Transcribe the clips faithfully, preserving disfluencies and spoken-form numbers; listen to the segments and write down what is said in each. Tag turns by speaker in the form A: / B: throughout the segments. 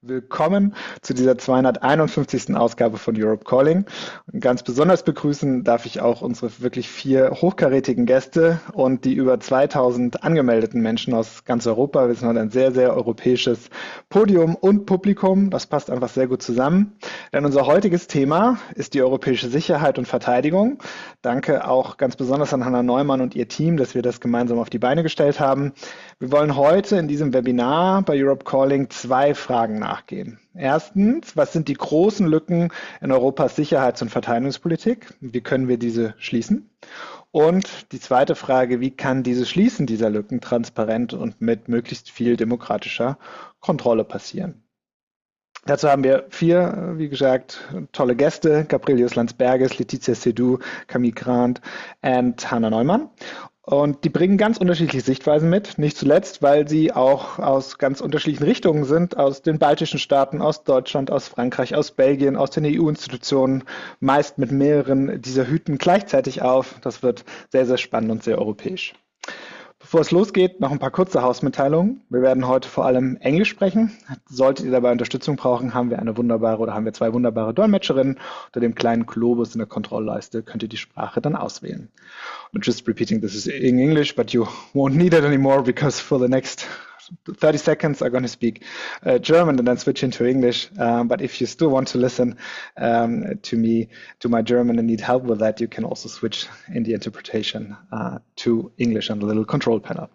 A: Willkommen zu dieser zweihunderteinundfünfzigsten Ausgabe von Europe Calling. Und ganz besonders begrüßen darf ich auch unsere wirklich vier hochkarätigen Gäste und die über zweitausend angemeldeten Menschen aus ganz Europa. Wir sind heute ein sehr, sehr europäisches Podium und Publikum. Das passt einfach sehr gut zusammen. Denn unser heutiges Thema ist die europäische Sicherheit und Verteidigung. Danke auch ganz besonders an Hanna Neumann und ihr Team, dass wir das gemeinsam auf die Beine gestellt haben. Wir wollen heute in diesem Webinar bei Europe Calling zwei Fragen nachgehen. Erstens, was sind die großen Lücken in Europas Sicherheits- und Verteidigungspolitik? Wie können wir diese schließen? Und die zweite Frage, wie kann dieses Schließen dieser Lücken transparent und mit möglichst viel demokratischer Kontrolle passieren? Dazu haben wir vier, wie gesagt, tolle Gäste: Gabrielius Landsbergis, Letizia Seydoux, Camille Grant und Hanna Neumann. Und die bringen ganz unterschiedliche Sichtweisen mit, nicht zuletzt, weil sie auch aus ganz unterschiedlichen Richtungen sind, aus den baltischen Staaten, aus Deutschland, aus Frankreich, aus Belgien, aus den E U-Institutionen, meist mit mehreren dieser Hüten gleichzeitig auf. Das wird sehr, sehr spannend und sehr europäisch. Bevor es losgeht, noch ein paar kurze Hausmitteilungen. Wir werden heute vor allem Englisch sprechen. Solltet ihr dabei Unterstützung brauchen, haben wir eine wunderbare oder haben wir zwei wunderbare Dolmetscherinnen. Unter dem kleinen Globus in der Kontrollleiste könnt ihr die Sprache dann auswählen. I'm just repeating this is in English, but you won't need it anymore because for the next thirty seconds I'm going to speak uh, German and then switch into English. Um, but if you still want to listen um, to me, to my German and need help with that, you can also switch in the interpretation uh, to English on the little control panel.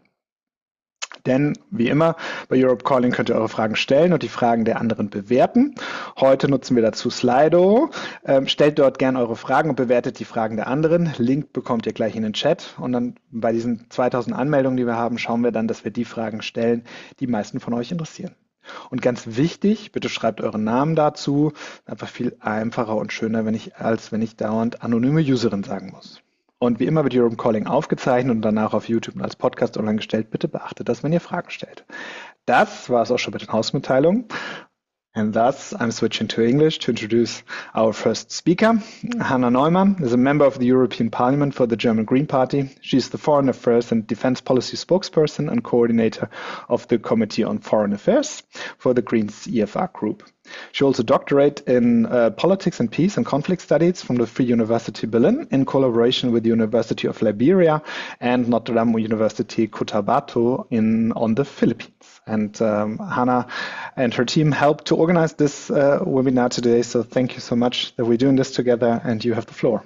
A: Denn wie immer, bei Europe Calling könnt ihr eure Fragen stellen und die Fragen der anderen bewerten. Heute nutzen wir dazu Slido. Ähm, stellt dort gerne eure Fragen und bewertet die Fragen der anderen. Link bekommt ihr gleich in den Chat. Und dann bei diesen zweitausend Anmeldungen, die wir haben, schauen wir dann, dass wir die Fragen stellen, die die meisten von euch interessieren. Und ganz wichtig, bitte schreibt euren Namen dazu. Einfach viel einfacher und schöner, wenn ich, als wenn ich dauernd anonyme Userin sagen muss. Und wie immer wird Europe Calling aufgezeichnet und danach auf YouTube und als Podcast online gestellt. Bitte beachtet das, wenn ihr Fragen stellt. Das war es auch schon mit den Hausmitteilungen. And thus, I'm switching to English to introduce our first speaker. Hanna Neumann is a member of the European Parliament for the German Green Party. She is the Foreign Affairs and Defense Policy spokesperson and coordinator of the Committee on Foreign Affairs for the Greens E F R group. She holds a doctorate in uh, politics and peace and conflict studies from the Free University Berlin in collaboration with the University of Liberia and Notre Dame University Cotabato in on the Philippines. And um, Hanna and her team helped to organize this uh, webinar today. So thank you so much that we're doing this together, and you have the floor.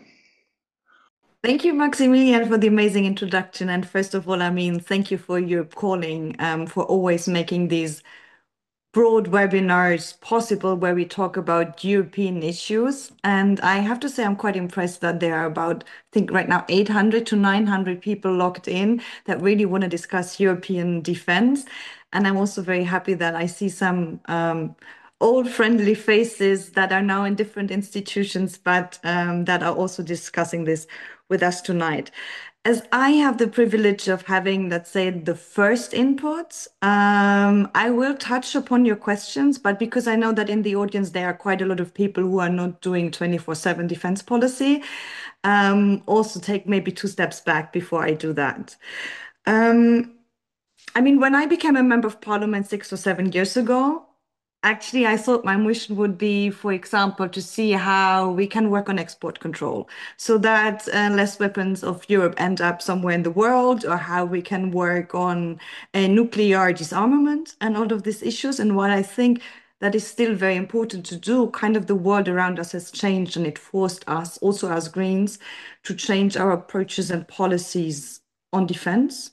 B: Thank you, Maximilian, for the amazing introduction. And first of all, I mean, thank you for your calling, um, for always making these broad webinars possible where we talk about European issues. And I have to say, I'm quite impressed that there are about, I think right now, eight hundred to nine hundred people logged in that really want to discuss European defense. And I'm also very happy that I see some um, old friendly faces that are now in different institutions, but um, that are also discussing this with us tonight. As I have the privilege of having, let's say, the first inputs, um, I will touch upon your questions, but because I know that in the audience there are quite a lot of people who are not doing twenty-four seven defense policy, um, also take maybe two steps back before I do that. Um, I mean, when I became a member of parliament six or seven years ago, actually, I thought my mission would be, for example, to see how we can work on export control so that uh, less weapons of Europe end up somewhere in the world, or how we can work on uh, nuclear disarmament and all of these issues. And what I think that is still very important to do, kind of the world around us has changed, and it forced us, also as Greens, to change our approaches and policies on defense.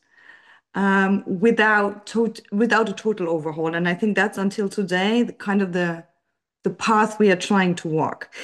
B: Um, without tot without a total overhaul. And I think that's until today the kind of the the path we are trying to walk.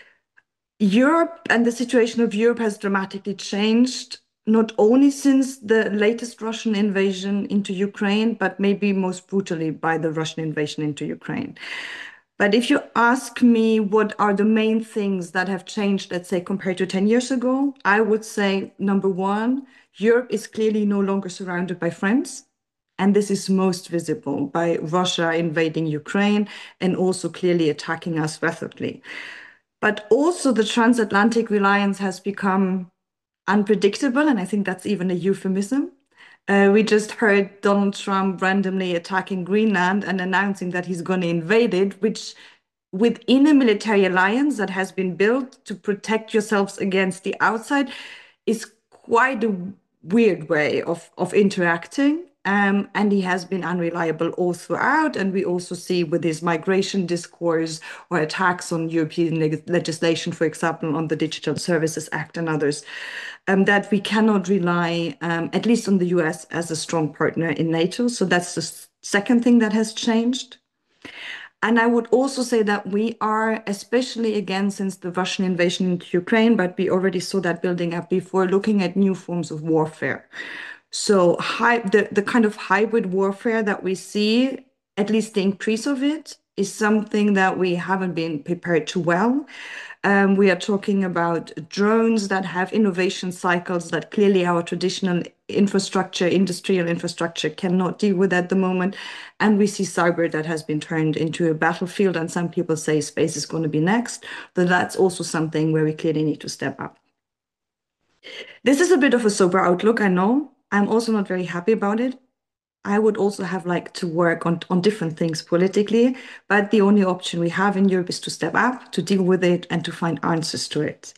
B: Europe and the situation of Europe has dramatically changed, not only since the latest Russian invasion into Ukraine, but maybe most brutally by the Russian invasion into Ukraine. But if you ask me what are the main things that have changed, let's say, compared to ten years ago, I would say, number one, Europe is clearly no longer surrounded by friends. And this is most visible by Russia invading Ukraine and also clearly attacking us rapidly. But also the transatlantic reliance has become unpredictable, and I think that's even a euphemism. Uh, we just heard Donald Trump randomly attacking Greenland and announcing that he's going to invade it, which within a military alliance that has been built to protect yourselves against the outside is quite a weird way of, of interacting. Um, and he has been unreliable all throughout. And we also see with his migration discourse or attacks on European leg legislation, for example, on the Digital Services Act and others, um, that we cannot rely, um, at least on the U S, as a strong partner in NATO. So that's the second thing that has changed. And I would also say that we are, especially again since the Russian invasion into Ukraine, but we already saw that building up before, looking at new forms of warfare. So hy the, the kind of hybrid warfare that we see, at least the increase of it, is something that we haven't been prepared to well. Um, we are talking about drones that have innovation cycles that clearly our traditional infrastructure, industrial infrastructure cannot deal with at the moment. And we see cyber that has been turned into a battlefield. And some people say space is going to be next. But that's also something where we clearly need to step up. This is a bit of a sober outlook, I know. I'm also not very happy about it. I would also have liked to work on, on different things politically, but the only option we have in Europe is to step up, to deal with it, and to find answers to it.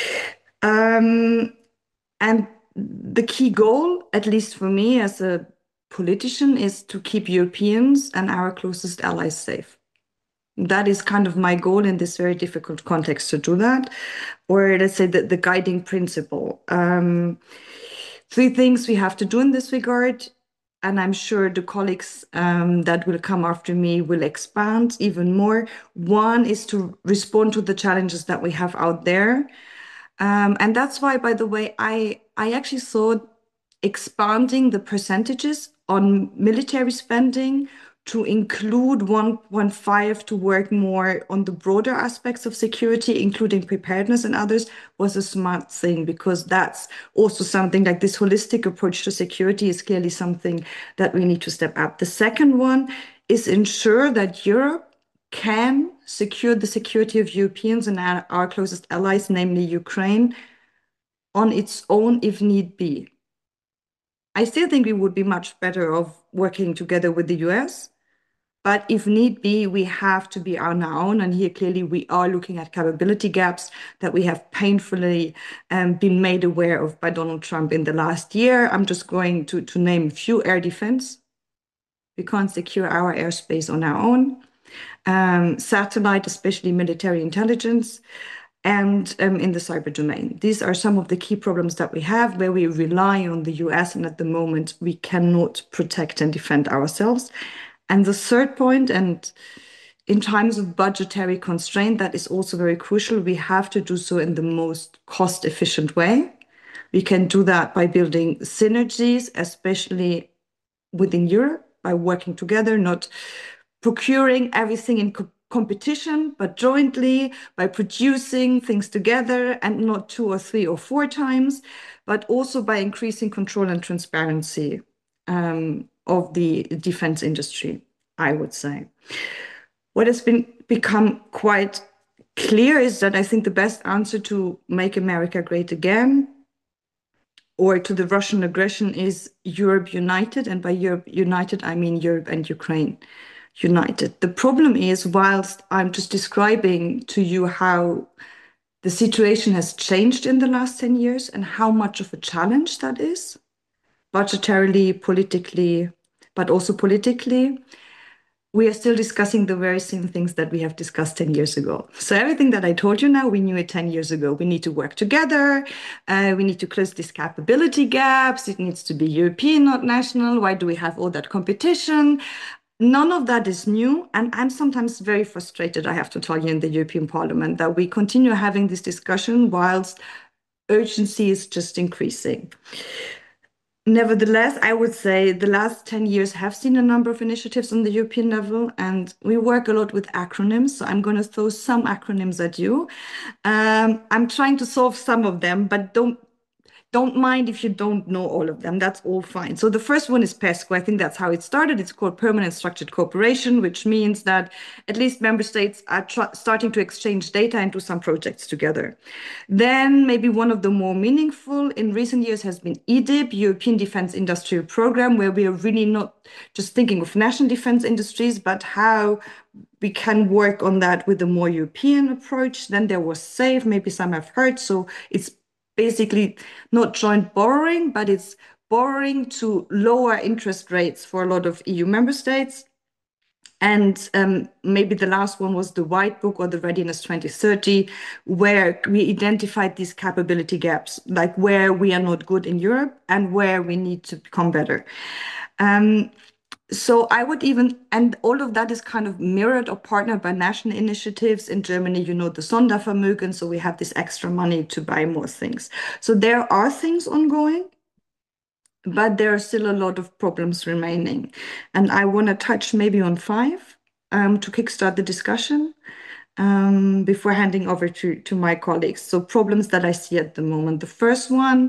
B: Um, and the key goal, at least for me as a politician, is to keep Europeans and our closest allies safe. That is kind of my goal in this very difficult context to do that, or let's say the, the guiding principle. Um, three things we have to do in this regard. And I'm sure the colleagues um, that will come after me will expand even more. One is to respond to the challenges that we have out there. Um, and that's why, by the way, I, I actually thought expanding the percentages on military spending to include one point five to work more on the broader aspects of security, including preparedness and others, was a smart thing, because that's also something like this holistic approach to security is clearly something that we need to step up. The second one is ensure that Europe can secure the security of Europeans and our, our closest allies, namely Ukraine, on its own if need be. I still think we would be much better off working together with the U S, but if need be, we have to be on our own. And here, clearly, we are looking at capability gaps that we have painfully um, been made aware of by Donald Trump in the last year. I'm just going to, to name a few: air defense. We can't secure our airspace on our own. Um, satellite, especially military intelligence, and um, in the cyber domain. These are some of the key problems that we have where we rely on the U S, and at the moment we cannot protect and defend ourselves. And the third point, and in times of budgetary constraint, that is also very crucial. We have to do so in the most cost-efficient way. We can do that by building synergies, especially within Europe, by working together, not procuring everything in co competition, but jointly, by producing things together and not two or three or four times, but also by increasing control and transparency um, of the defense industry, I would say. What has been become quite clear is that I think the best answer to make America great again, or to the Russian aggression, is Europe united. And by Europe united, I mean Europe and Ukraine united. The problem is, whilst I'm just describing to you how the situation has changed in the last ten years and how much of a challenge that is, budgetarily, politically, but also politically, we are still discussing the very same things that we have discussed ten years ago. So everything that I told you now, we knew it ten years ago. We need to work together. Uh, we need to close these capability gaps. It needs to be European, not national. Why do we have all that competition? None of that is new. And I'm sometimes very frustrated, I have to tell you, in the European Parliament, that we continue having this discussion whilst urgency is just increasing. Nevertheless, I would say the last ten years have seen a number of initiatives on the European level, and we work a lot with acronyms. So I'm going to throw some acronyms at you. Um, I'm trying to solve some of them, but don't don't mind if you don't know all of them. That's all fine. So the first one is PESCO. I think that's how it started. It's called Permanent Structured Cooperation, which means that at least member states are starting to exchange data and do some projects together. Then maybe one of the more meaningful in recent years has been E D I P, European Defense Industrial Program, where we are really not just thinking of national defense industries, but how we can work on that with a more European approach. Then there was SAFE, maybe some have heard. So it's basically not joint borrowing, but it's borrowing to lower interest rates for a lot of E U member states. And um, maybe the last one was the White Book or the Readiness twenty thirty, where we identified these capability gaps, like where we are not good in Europe and where we need to become better. Um, so I would even, and all of that is kind of mirrored or partnered by national initiatives. In Germany, you know, the Sondervermögen, so we have this extra money to buy more things. So there are things ongoing, but there are still a lot of problems remaining. And I want to touch maybe on five um, to kickstart the discussion um, before handing over to, to my colleagues. So problems that I see at the moment. The first one,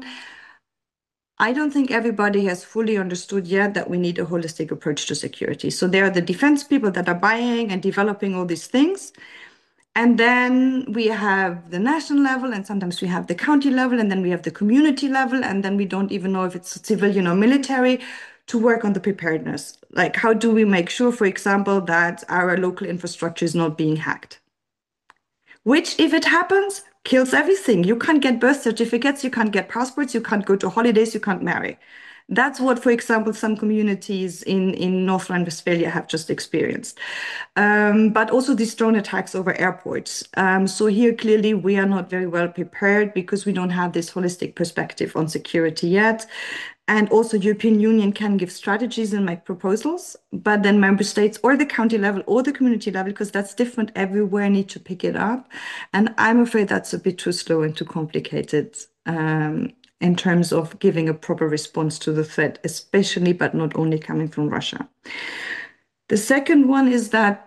B: I don't think everybody has fully understood yet that we need a holistic approach to security. So there are the defense people that are buying and developing all these things. And then we have the national level, and sometimes we have the county level, and then we have the community level, and then we don't even know if it's civilian or military to work on the preparedness. Like, how do we make sure, for example, that our local infrastructure is not being hacked? Which, if it happens, kills everything. You can't get birth certificates, you can't get passports, you can't go to holidays, you can't marry. That's what, for example, some communities in, in North Rhine-Westphalia have just experienced. Um, but also these drone attacks over airports. Um, so here, clearly, we are not very well prepared because we don't have this holistic perspective on security yet. And also European Union can give strategies and make proposals, but then member states or the county level or the community level, because that's different everywhere, need to pick it up. And I'm afraid that's a bit too slow and too complicated um, in terms of giving a proper response to the threat, especially, but not only coming from Russia. The second one is that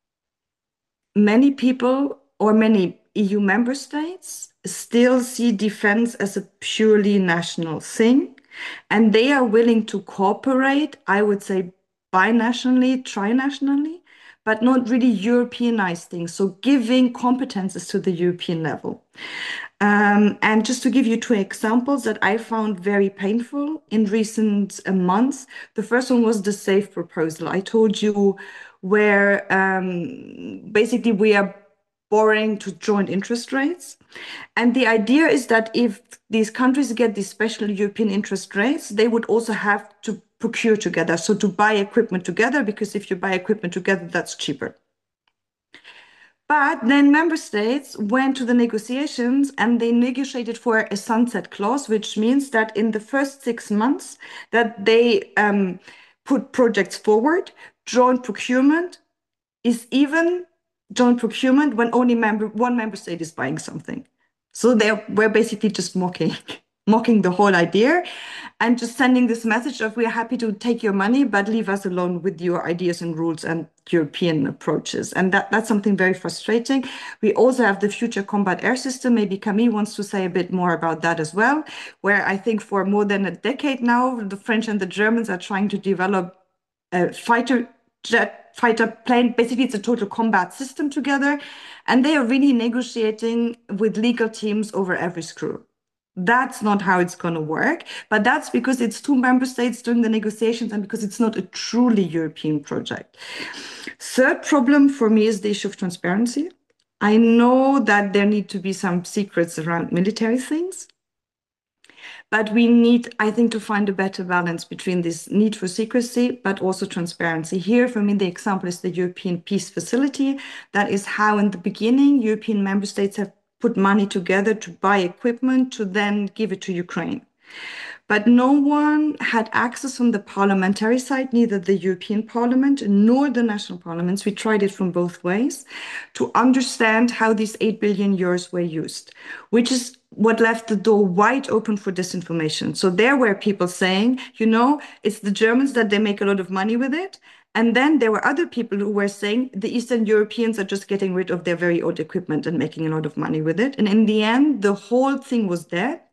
B: many people or many E U member states still see defense as a purely national thing. And they are willing to cooperate, I would say, binationally, trinationally, but not really Europeanize things. So giving competences to the European level. Um, and just to give you two examples that I found very painful in recent uh, months. The first one was the SAFE proposal. I told you where um, basically we are borrowing to joint interest rates. And the idea is that if these countries get these special European interest rates, they would also have to procure together. So to buy equipment together, because if you buy equipment together, that's cheaper. But then member states went to the negotiations and they negotiated for a sunset clause, which means that in the first six months that they um, put projects forward, joint procurement is even joint procurement when only member one member state is buying something. So they were basically just mocking, mocking the whole idea and just sending this message of we're happy to take your money, but leave us alone with your ideas and rules and European approaches. And that, that's something very frustrating. We also have the Future Combat Air System. Maybe Camille wants to say a bit more about that as well, where I think for more than a decade now, the French and the Germans are trying to develop a fighter jet fighter plane. Basically, it's a total combat system together. And they are really negotiating with legal teams over every screw. That's not how it's going to work. But that's because it's two member states doing the negotiations and because it's not a truly European project. Third problem for me is the issue of transparency. I know that there need to be some secrets around military things. But we need, I think, to find a better balance between this need for secrecy, but also transparency. Here, for me, the example is the European Peace Facility. That is how, in the beginning, European member states have put money together to buy equipment to then give it to Ukraine. But no one had access from the parliamentary side, neither the European Parliament nor the national parliaments. We tried it from both ways to understand how these eight billion euros were used, which is what left the door wide open for disinformation. So there were people saying, you know, it's the Germans that they make a lot of money with it. And then there were other people who were saying the Eastern Europeans are just getting rid of their very old equipment and making a lot of money with it. And in the end, the whole thing was dead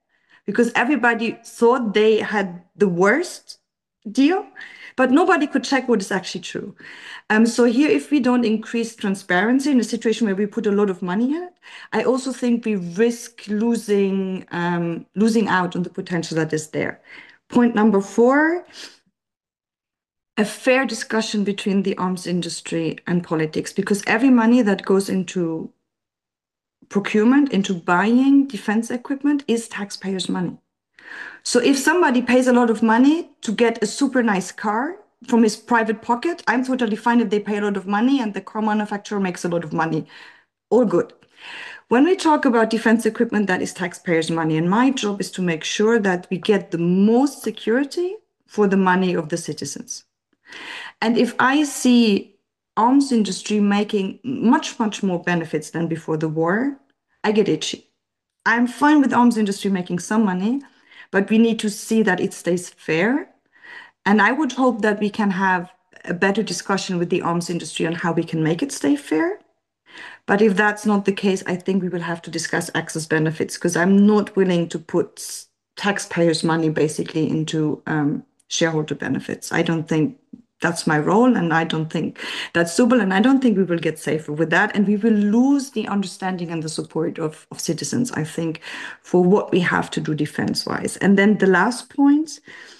B: because everybody thought they had the worst deal, but nobody could check what is actually true. Um, so here, if we don't increase transparency in a situation where we put a lot of money in it, I also think we risk losing um, losing out on the potential that is there. Point number four, a fair discussion between the arms industry and politics, because every money that goes into procurement, into buying defense equipment, is taxpayers' money. So if somebody pays a lot of money to get a super nice car from his private pocket, I'm totally fine if they pay a lot of money and the car manufacturer makes a lot of money. All good. When we talk about defense equipment, that is taxpayers' money. And my job is to make sure that we get the most security for the money of the citizens. And if I see arms industry making much, much more benefits than before the war, I get itchy. I'm fine with arms industry making some money, but we need to see that it stays fair. And I would hope that we can have a better discussion with the arms industry on how we can make it stay fair. But if that's not the case, I think we will have to discuss access benefits, because I'm not willing to put taxpayers' money basically into um, shareholder benefits. I don't think that's my role, and I don't think that's suitable, and I don't think we will get safer with that, and we will lose the understanding and the support of, of citizens, I think, for what we have to do defense-wise. And then the last point,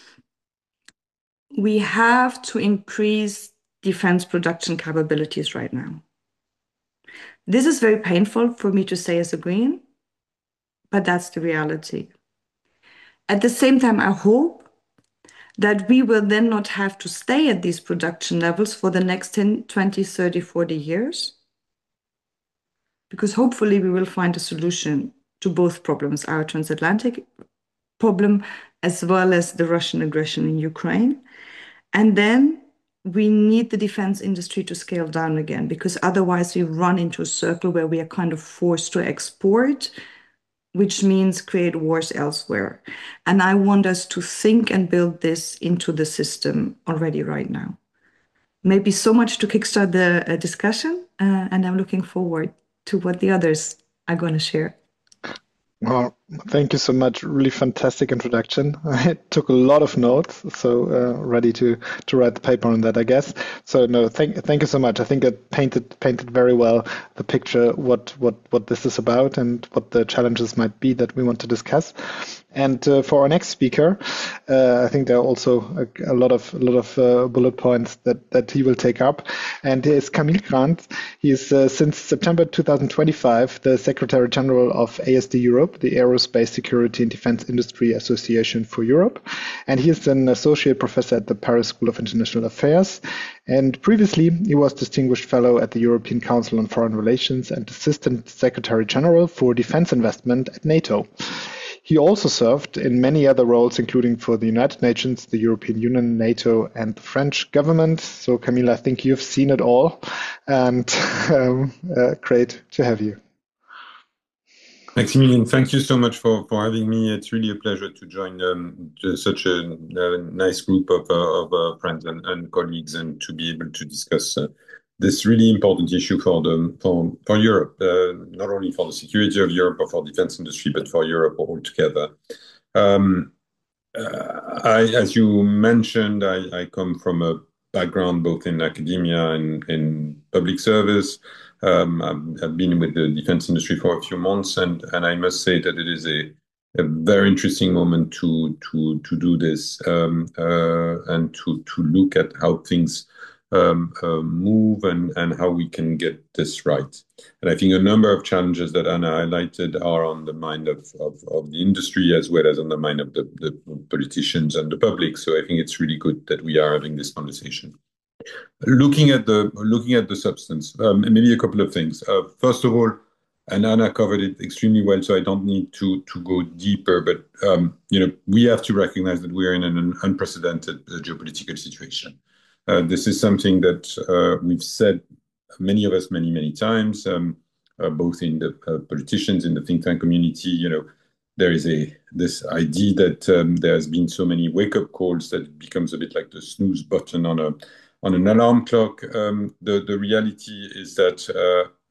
B: we have to increase defense production capabilities right now. This is very painful for me to say as a Green, but that's the reality. At the same time, I hope that we will then not have to stay at these production levels for the next ten, twenty, thirty, forty years, because hopefully we will find a solution to both problems, our transatlantic problem, as well as the Russian aggression in Ukraine. And then we need the defense industry to scale down again, because otherwise we run into a circle where we are kind of forced to export, which means create wars elsewhere. And I want us to think and build this into the system already right now. Maybe so much to kickstart the uh, discussion, uh, and I'm looking forward to what the others are going to share.
A: Well, thank you so much. Really fantastic introduction. I took a lot of notes, so uh, ready to to write the paper on that, I guess. So no, thank thank you so much. I think it painted painted very well the picture, what what what this is about and what the challenges might be that we want to discuss. And uh, for our next speaker, uh, I think there are also a, a lot of a lot of uh, bullet points that that he will take up. And is Camille Grant. He is uh, since September two thousand twenty-five the Secretary General of A S D Europe, the Aerospace Security and Defense Industry Association for Europe, and he is an associate professor at the Paris School of International Affairs. And previously, he was Distinguished Fellow at the European Council on Foreign Relations and Assistant Secretary General for Defense Investment at NATO. He also served in many other roles, including for the United Nations, the European Union, NATO, and the French government. So, Camille, I think you've seen it all, and um, uh, great to have you.
C: Maximilian, thank you so much for, for having me. It's really a pleasure to join um, such a, a nice group of, uh, of uh, friends and, and colleagues, and to be able to discuss uh, this really important issue for the for, for Europe, uh, not only for the security of Europe or for defense industry, but for Europe altogether. Um, uh, I, as you mentioned, I, I come from a background both in academia and in public service. Um, I've been with the defense industry for a few months, and, and I must say that it is a, a very interesting moment to to to do this um, uh, and to to look at how things um, uh, move and and how we can get this right. And I think a number of challenges that Anna highlighted are on the mind of of, of the industry as well as on the mind of the, the politicians and the public. So I think it's really good that we are having this conversation. Looking at the looking at the substance, um, maybe a couple of things. Uh, first of all, and Anna covered it extremely well, so I don't need to to go deeper. But um, you know, we have to recognize that we are in an unprecedented uh, geopolitical situation. Uh, this is something that uh, we've said, many of us, many many times, um, uh, both in the uh, politicians, in the think tank community. You know, there is a this idea that um, there has been so many wake up calls that it becomes a bit like the snooze button on a on an alarm clock. Um, the, the reality is that uh,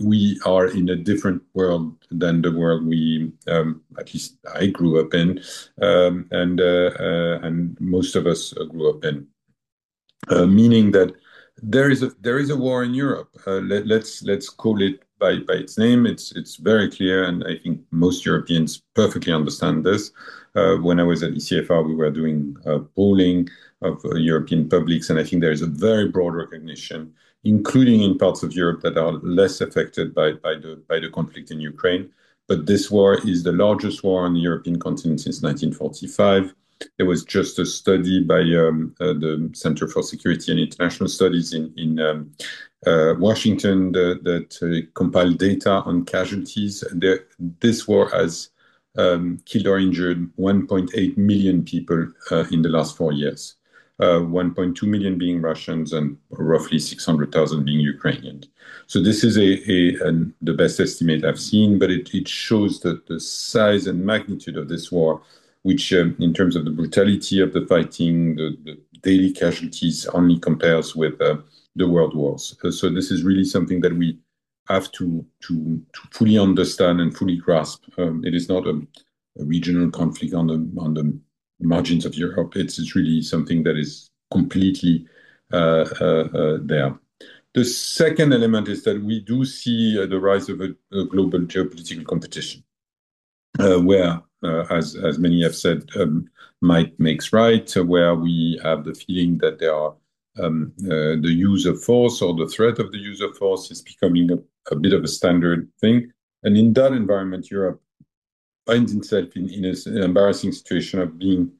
C: we are in a different world than the world we, um, at least I grew up in, um, and uh, uh, and most of us uh, grew up in. Uh, meaning that there is a there is a war in Europe. Uh, let, let's let's call it by by its name. It's it's very clear, and I think most Europeans perfectly understand this. Uh, when I was at E C F R, we were doing uh, polling of uh, European publics, and I think there is a very broad recognition, including in parts of Europe that are less affected by by the by the conflict in Ukraine. But this war is the largest war on the European continent since nineteen forty-five. There was just a study by um, uh, the Center for Security and International Studies in, in um, uh, Washington that, that uh, compiled data on casualties. There, this war has um, killed or injured one point eight million people uh, in the last four years, uh, one point two million being Russians and roughly six hundred thousand being Ukrainians. So this is a, a an, the best estimate I've seen, but it, it shows that the size and magnitude of this war, which um, in terms of the brutality of the fighting, the, the daily casualties only compares with uh, the world wars. Uh, so this is really something that we have to, to, to fully understand and fully grasp. Um, it is not a, a regional conflict on the, on the margins of Europe. It's, it's really something that is completely uh, uh, uh, there. The second element is that we do see uh, the rise of a, a global geopolitical competition, uh, where Uh, as as many have said, um, might makes right, uh, where we have the feeling that there are um, uh, the use of force or the threat of the use of force is becoming a, a bit of a standard thing. And in that environment, Europe finds itself in, in a, an embarrassing situation of being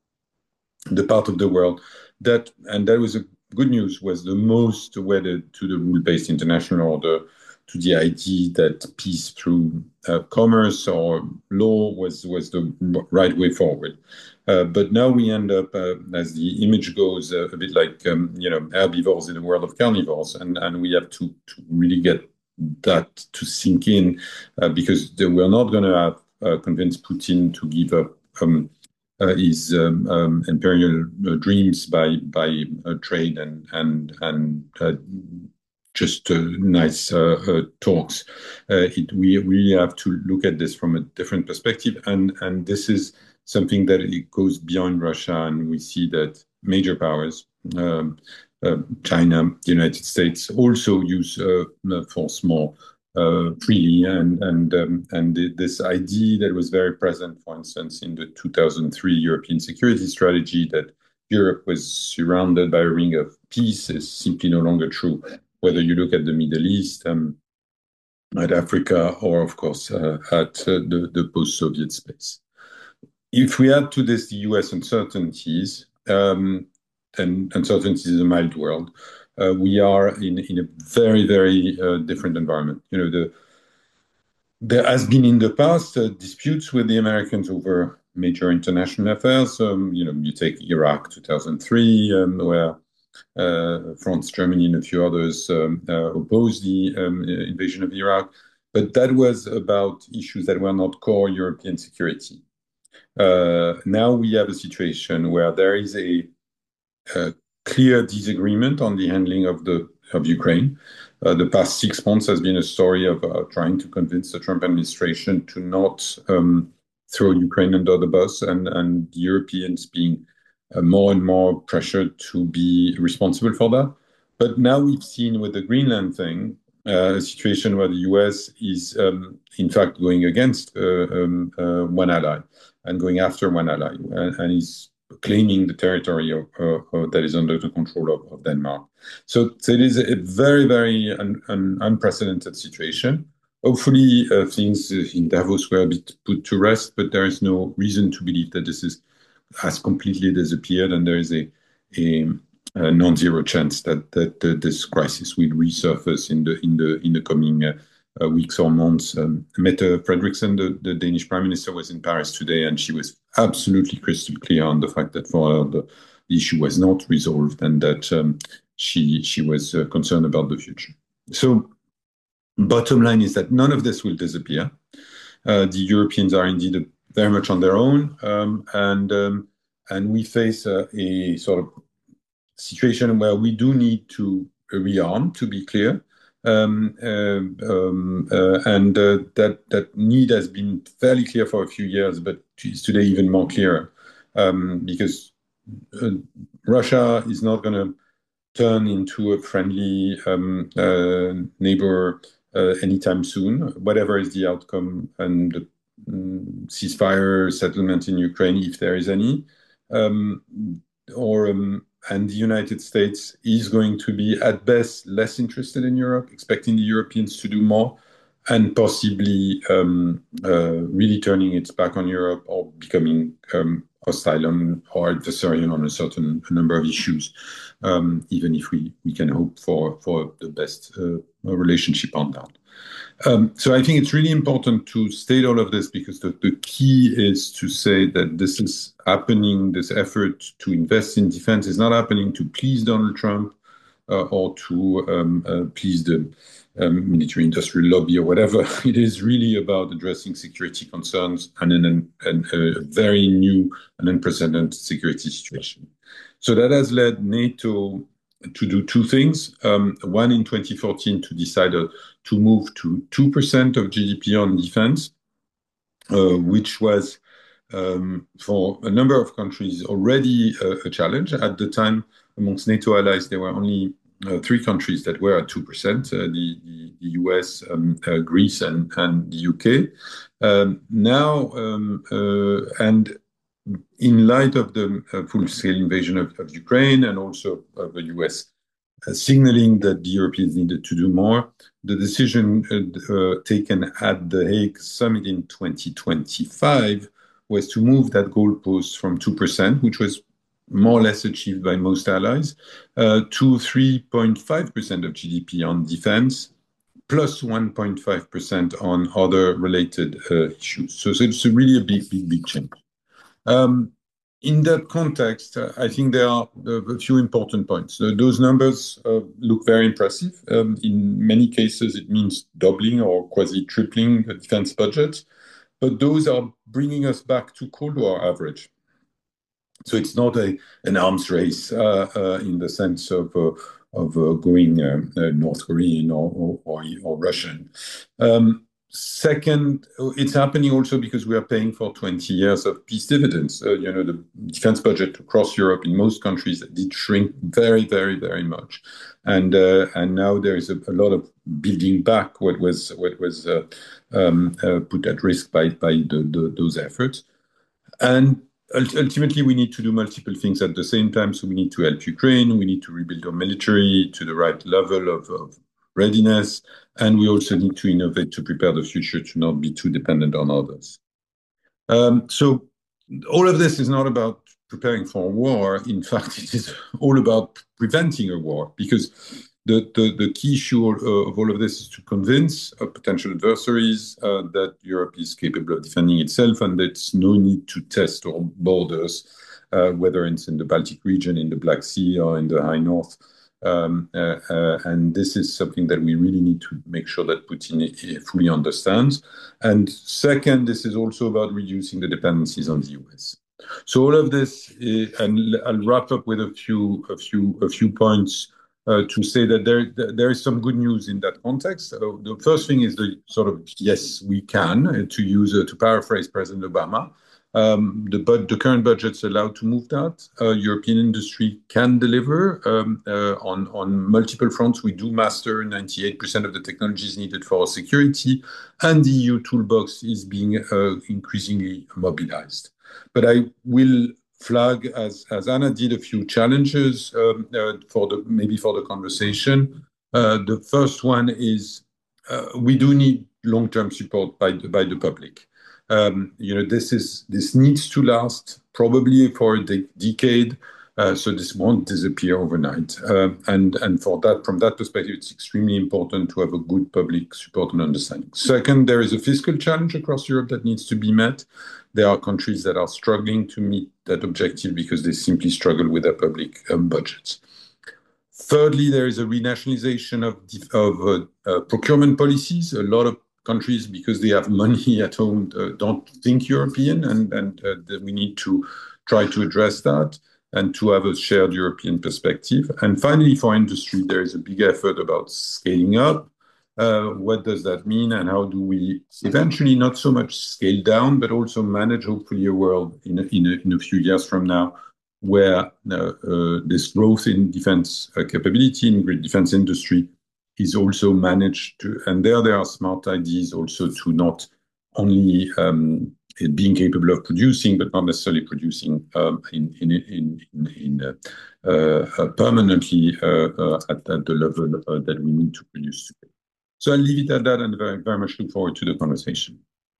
C: the part of the world that, and that was a good news, was the most wedded to the rule-based international order, to the idea that peace through uh, commerce or law was, was the right way forward. Uh, but now we end up, uh, as the image goes, uh, a bit like um, you know herbivores in the world of carnivores, and, and we have to, to really get that to sink in, uh, because they, we're not going to have uh, convince Putin to give up um, uh, his um, um, imperial uh, dreams by by uh, trade and and and uh, just uh, nice uh, uh, talks. Uh, it, we really have to look at this from a different perspective, and and this is something that it goes beyond Russia, and we see that major powers, um, uh, China, the United States, also use uh, force more uh, freely, and and um, and this idea that was very present, for instance, in the two thousand three European security strategy, that Europe was surrounded by a ring of peace, is simply no longer true. Whether you look at the Middle East, um, at Africa, or of course uh, at uh, the, the post-Soviet space. If we add to this the U S uncertainties, um, and uncertainties is a mild word, uh, we are in, in a very, very uh, different environment. You know, the, there has been in the past uh, disputes with the Americans over major international affairs. Um, you know, you take Iraq two thousand three, um, where Uh, France, Germany, and a few others um, uh, opposed the um, invasion of Iraq. But that was about issues that were not core European security. Uh, now we have a situation where there is a, a clear disagreement on the handling of the of Ukraine. Uh, the past six months has been a story of uh, trying to convince the Trump administration to not um, throw Ukraine under the bus, and, and Europeans being Uh, more and more pressure to be responsible for that. But now we've seen with the Greenland thing, uh, a situation where the U S is um, in fact going against uh, um, uh, one ally and going after one ally, and, and is claiming the territory of, uh, uh, that is under the control of, of Denmark. So, so it is a very, very un, un, unprecedented situation. Hopefully uh, things in Davos were a bit put to rest, but there is no reason to believe that this is has completely disappeared, and there is a, a, a non-zero chance that that uh, this crisis will resurface in the in the in the coming uh, uh, weeks or months. Um, Mette Frederiksen, the, the Danish Prime Minister, was in Paris today, and she was absolutely crystal clear on the fact that for her the, the issue was not resolved, and that um, she she was uh, concerned about the future. So, bottom line is that none of this will disappear. Uh, the Europeans are indeed a very much on their own, um, and um, and we face uh, a sort of situation where we do need to rearm, to be clear. Um, uh, um, uh, and uh, that that need has been fairly clear for a few years, but is today even more clear um, because uh, Russia is not going to turn into a friendly um, uh, neighbor uh, anytime soon, whatever is the outcome and the um, ceasefire settlement in Ukraine, if there is any. Um, or um, and the United States is going to be at best less interested in Europe, expecting the Europeans to do more, and possibly um, uh, really turning its back on Europe or becoming um, hostile or adversarial on a certain number of issues, um, even if we, we can hope for, for the best uh, relationship on that. Um, so I think it's really important to state all of this because the, the key is to say that this is happening, this effort to invest in defense is not happening to please Donald Trump uh, or to um, uh, please the um, military industrial lobby or whatever. It is really about addressing security concerns and in an, an, a very new and unprecedented security situation. So that has led NATO to do two things. Um, one in twenty fourteen to decide uh, to move to two percent of G D P on defense, uh, which was um, for a number of countries already uh, a challenge. At the time, amongst NATO allies, there were only uh, three countries that were at two percent, uh, the, the, the U S, um, uh, Greece, and, and the U K. Um, now, um, uh, and in light of the uh, full-scale invasion of, of Ukraine and also of the U S uh, signaling that the Europeans needed to do more, the decision uh, uh, taken at the Hague Summit in twenty twenty-five was to move that goalpost from two percent, which was more or less achieved by most allies, uh, to three point five percent of G D P on defense, plus one point five percent on other related uh, issues. So, so it's a really a big, big, big change. Um, in that context, uh, I think there are uh, a few important points. Uh, those numbers uh, look very impressive. Um, in many cases, it means doubling or quasi-tripling the defense budget, but those are bringing us back to Cold War average. So it's not a, an arms race uh, uh, in the sense of uh, of uh, going uh, uh, North Korean or or, or, or Russian. Um, Second, it's happening also because we are paying for twenty years of peace dividends. Uh, you know, the defense budget across Europe in most countries did shrink very, very, very much, and uh, and now there is a, a lot of building back what was what was uh, um, uh, put at risk by by the, the, those efforts, and ultimately we need to do multiple things at the same time. So we need to help Ukraine, we need to rebuild our military to the right level of, of readiness. And we also need to innovate to prepare the future to not be too dependent on others. Um, so all of this is not about preparing for a war. In fact, it is all about preventing a war, because the, the, the key issue of all of this is to convince uh, potential adversaries uh, that Europe is capable of defending itself and there's no need to test our borders, uh, whether it's in the Baltic region, in the Black Sea, or in the High North. Um, uh, uh, and this is something that we really need to make sure that Putin fully understands. And second, this is also about reducing the dependencies on the U S. So all of this, is, and I'll wrap up with a few, a few, a few points uh, to say that there, there is some good news in that context. Uh, the first thing is the sort of yes, we can, uh, to use uh, to paraphrase President Obama. Um, the, but the current budget's allowed to move that. Uh, European industry can deliver um, uh, on, on multiple fronts. We do master ninety-eight percent of the technologies needed for our security, and the E U toolbox is being uh, increasingly mobilized. But I will flag, as, as Anna did, a few challenges um, uh, for the maybe for the conversation. Uh, the first one is uh, we do need long-term support by the, by the public. Um, you know, this is this needs to last probably for a de- decade, uh, so this won't disappear overnight. Uh, and and for that, from that perspective, it's extremely important to have a good public support and understanding. Second, there is a fiscal challenge across Europe that needs to be met. There are countries that are struggling to meet that objective because they simply struggle with their public um, budgets. Thirdly, there is a renationalization of of uh, uh, procurement policies. A lot of countries, because they have money at home, uh, don't think European, and, and uh, we need to try to address that and to have a shared European perspective. And finally, for industry, there is a big effort about scaling up, Uh, what does that mean, and how do we eventually not so much scale down, but also manage hopefully a world in a, in a, in a few years from now where uh, uh, this growth in defense uh, capability in the defense industry is also managed to, and there there are smart ideas also to not only um, being capable of producing, but not necessarily producing um, in in in in, in uh, uh, permanently uh, uh, at, at the level uh, that we need to produce today. So I'll leave it at that, and very very much look forward to the conversation.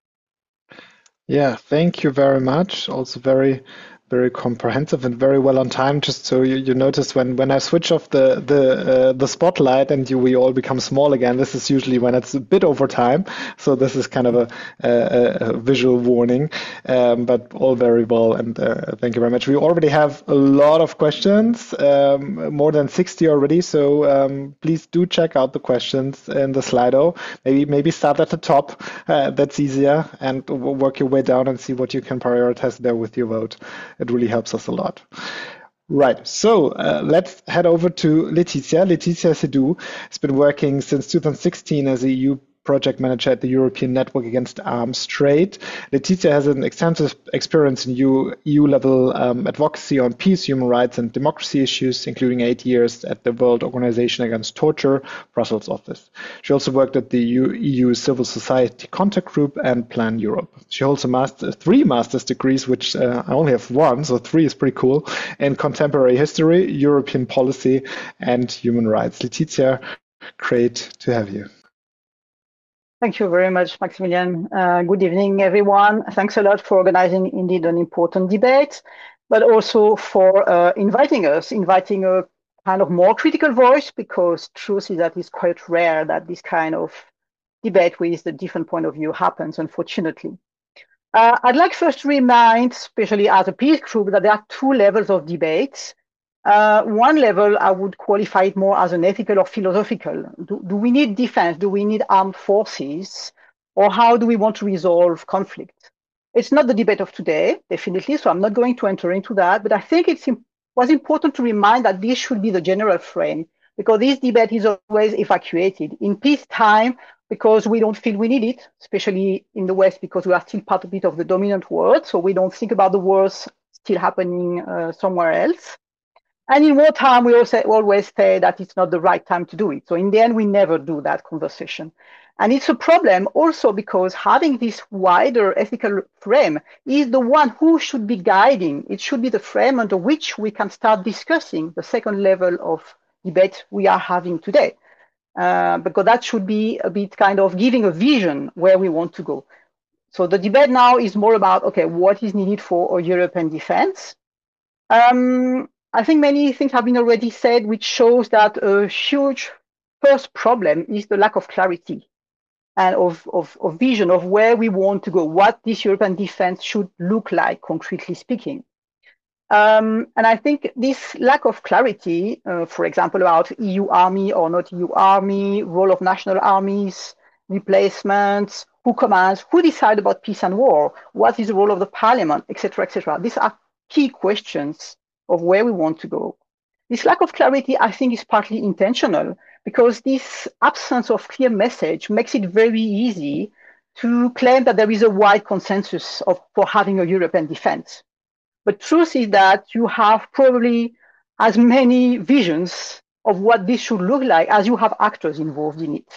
A: Yeah, thank you very much. Also very, very comprehensive and very well on time. Just so you, you notice when, when I switch off the the uh, the spotlight and you we all become small again, this is usually when it's a bit over time. So this is kind of a, a, a visual warning, um, but all very well. And uh, thank you very much. We already have a lot of questions, um, more than sixty already. So um, please do check out the questions in the Slido. Maybe maybe start at the top. Uh, that's easier, and work your way down and see what you can prioritize there with your vote. It really helps us a lot. Right, so uh, let's head over to Laetitia. Laetitia Seydoux has been working since two thousand sixteen as a E U project manager at the European Network Against Arms Trade. Laetitia has an extensive experience in E U-level um, advocacy on peace, human rights, and democracy issues, including eight years at the World Organization Against Torture, Brussels office. She also worked at the E U Civil Society Contact Group and Plan Europe. She holds a master, three master's degrees, which uh, I only have one, so three is pretty cool, in contemporary history, European policy, and human rights. Laetitia, great to have you.
D: Thank you very much, Maximilian. Uh, good evening, everyone. Thanks a lot for organizing indeed an important debate, but also for uh, inviting us, inviting a kind of more critical voice, because truth is that it's quite rare that this kind of debate with a different point of view happens, unfortunately. Uh, I'd like first to remind, especially as a peace group, that there are two levels of debates. Uh, one level, I would qualify it more as an ethical or philosophical. Do, do we need defense? Do we need armed forces? Or how do we want to resolve conflict? It's not the debate of today, definitely, so I'm not going to enter into that, but I think it was important to remind that this should be the general frame, because this debate is always evacuated. In peacetime, because we don't feel we need it, especially in the West, because we are still part of it of the dominant world, so we don't think about the wars still happening uh, somewhere else. And in wartime, we also always say that it's not the right time to do it. So in the end, we never do that conversation. And it's a problem also because having this wider ethical frame is the one who should be guiding. It should be the frame under which we can start discussing the second level of debate we are having today. Uh, because that should be a bit kind of giving a vision where we want to go. So the debate now is more about, okay, what is needed for a European defense? Um, I think many things have been already said, which shows that a huge first problem is the lack of clarity and of, of, of vision of where we want to go, what this European defense should look like, concretely speaking. Um, and I think this lack of clarity, uh, for example, about E U army or not E U army, role of national armies, replacements, who commands, who decides about peace and war, what is the role of the parliament, et cetera, et cetera. These are key questions of where we want to go. This lack of clarity, I think, is partly intentional, because this absence of clear message makes it very easy to claim that there is a wide consensus of, for having a European defense. But truth is that you have probably as many visions of what this should look like as you have actors involved in it.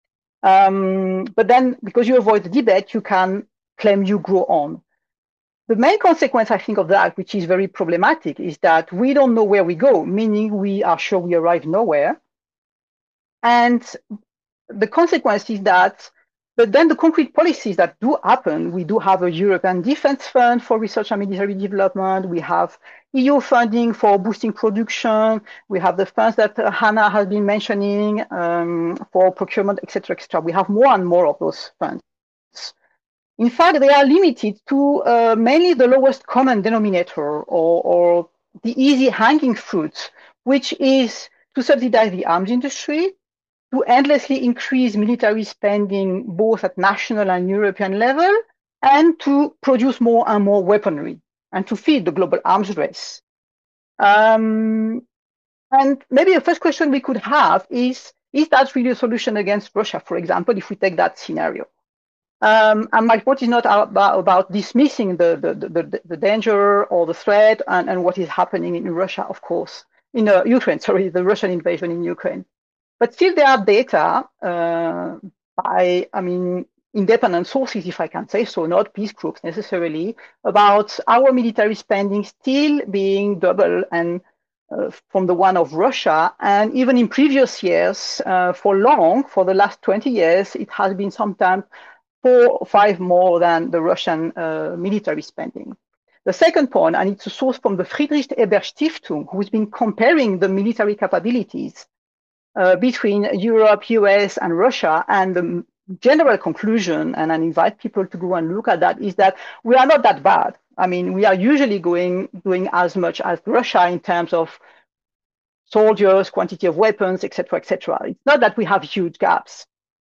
D: Um, but then, because you avoid the debate, you can claim you grow on. The main consequence, I think, of that, which is very problematic, is that we don't know where we go, meaning we are sure we arrive nowhere. And the consequence is that, but then the concrete policies that do happen, we do have a European Defense Fund for research and military development. We have E U funding for boosting production. We have the funds that uh, Hannah has been mentioning um, for procurement, et cetera, et cetera. We have more and more of those funds. In fact, they are limited to uh, mainly the lowest common denominator, or, or the easy hanging fruit, which is to subsidize the arms industry, to endlessly increase military spending both at national and European level, and to produce more and more weaponry, and to feed the global arms race. Um, and maybe the first question we could have is, Is that really a solution against Russia, for example, if we take that scenario? Um, and my point is not about, about dismissing the, the, the, the danger or the threat and, and what is happening in Russia, of course, in uh, Ukraine, sorry, the Russian invasion in Ukraine. But still there are data uh, by, I mean, independent sources, if I can say so, not peace groups necessarily, about our military spending still being double and uh, from the one of Russia. And even in previous years, uh, for long, for the last twenty years, it has been sometimes four or five more than the Russian uh, military spending. The second point, and it's a source from the Friedrich Ebert Stiftung, who's been comparing the military capabilities uh, between Europe, U S, and Russia, and the general conclusion, and I invite people to go and look at that, is that we are not that bad. I mean, we are usually going doing as much as Russia in terms of soldiers, quantity of weapons, et cetera, et cetera. It's not that we have huge gaps.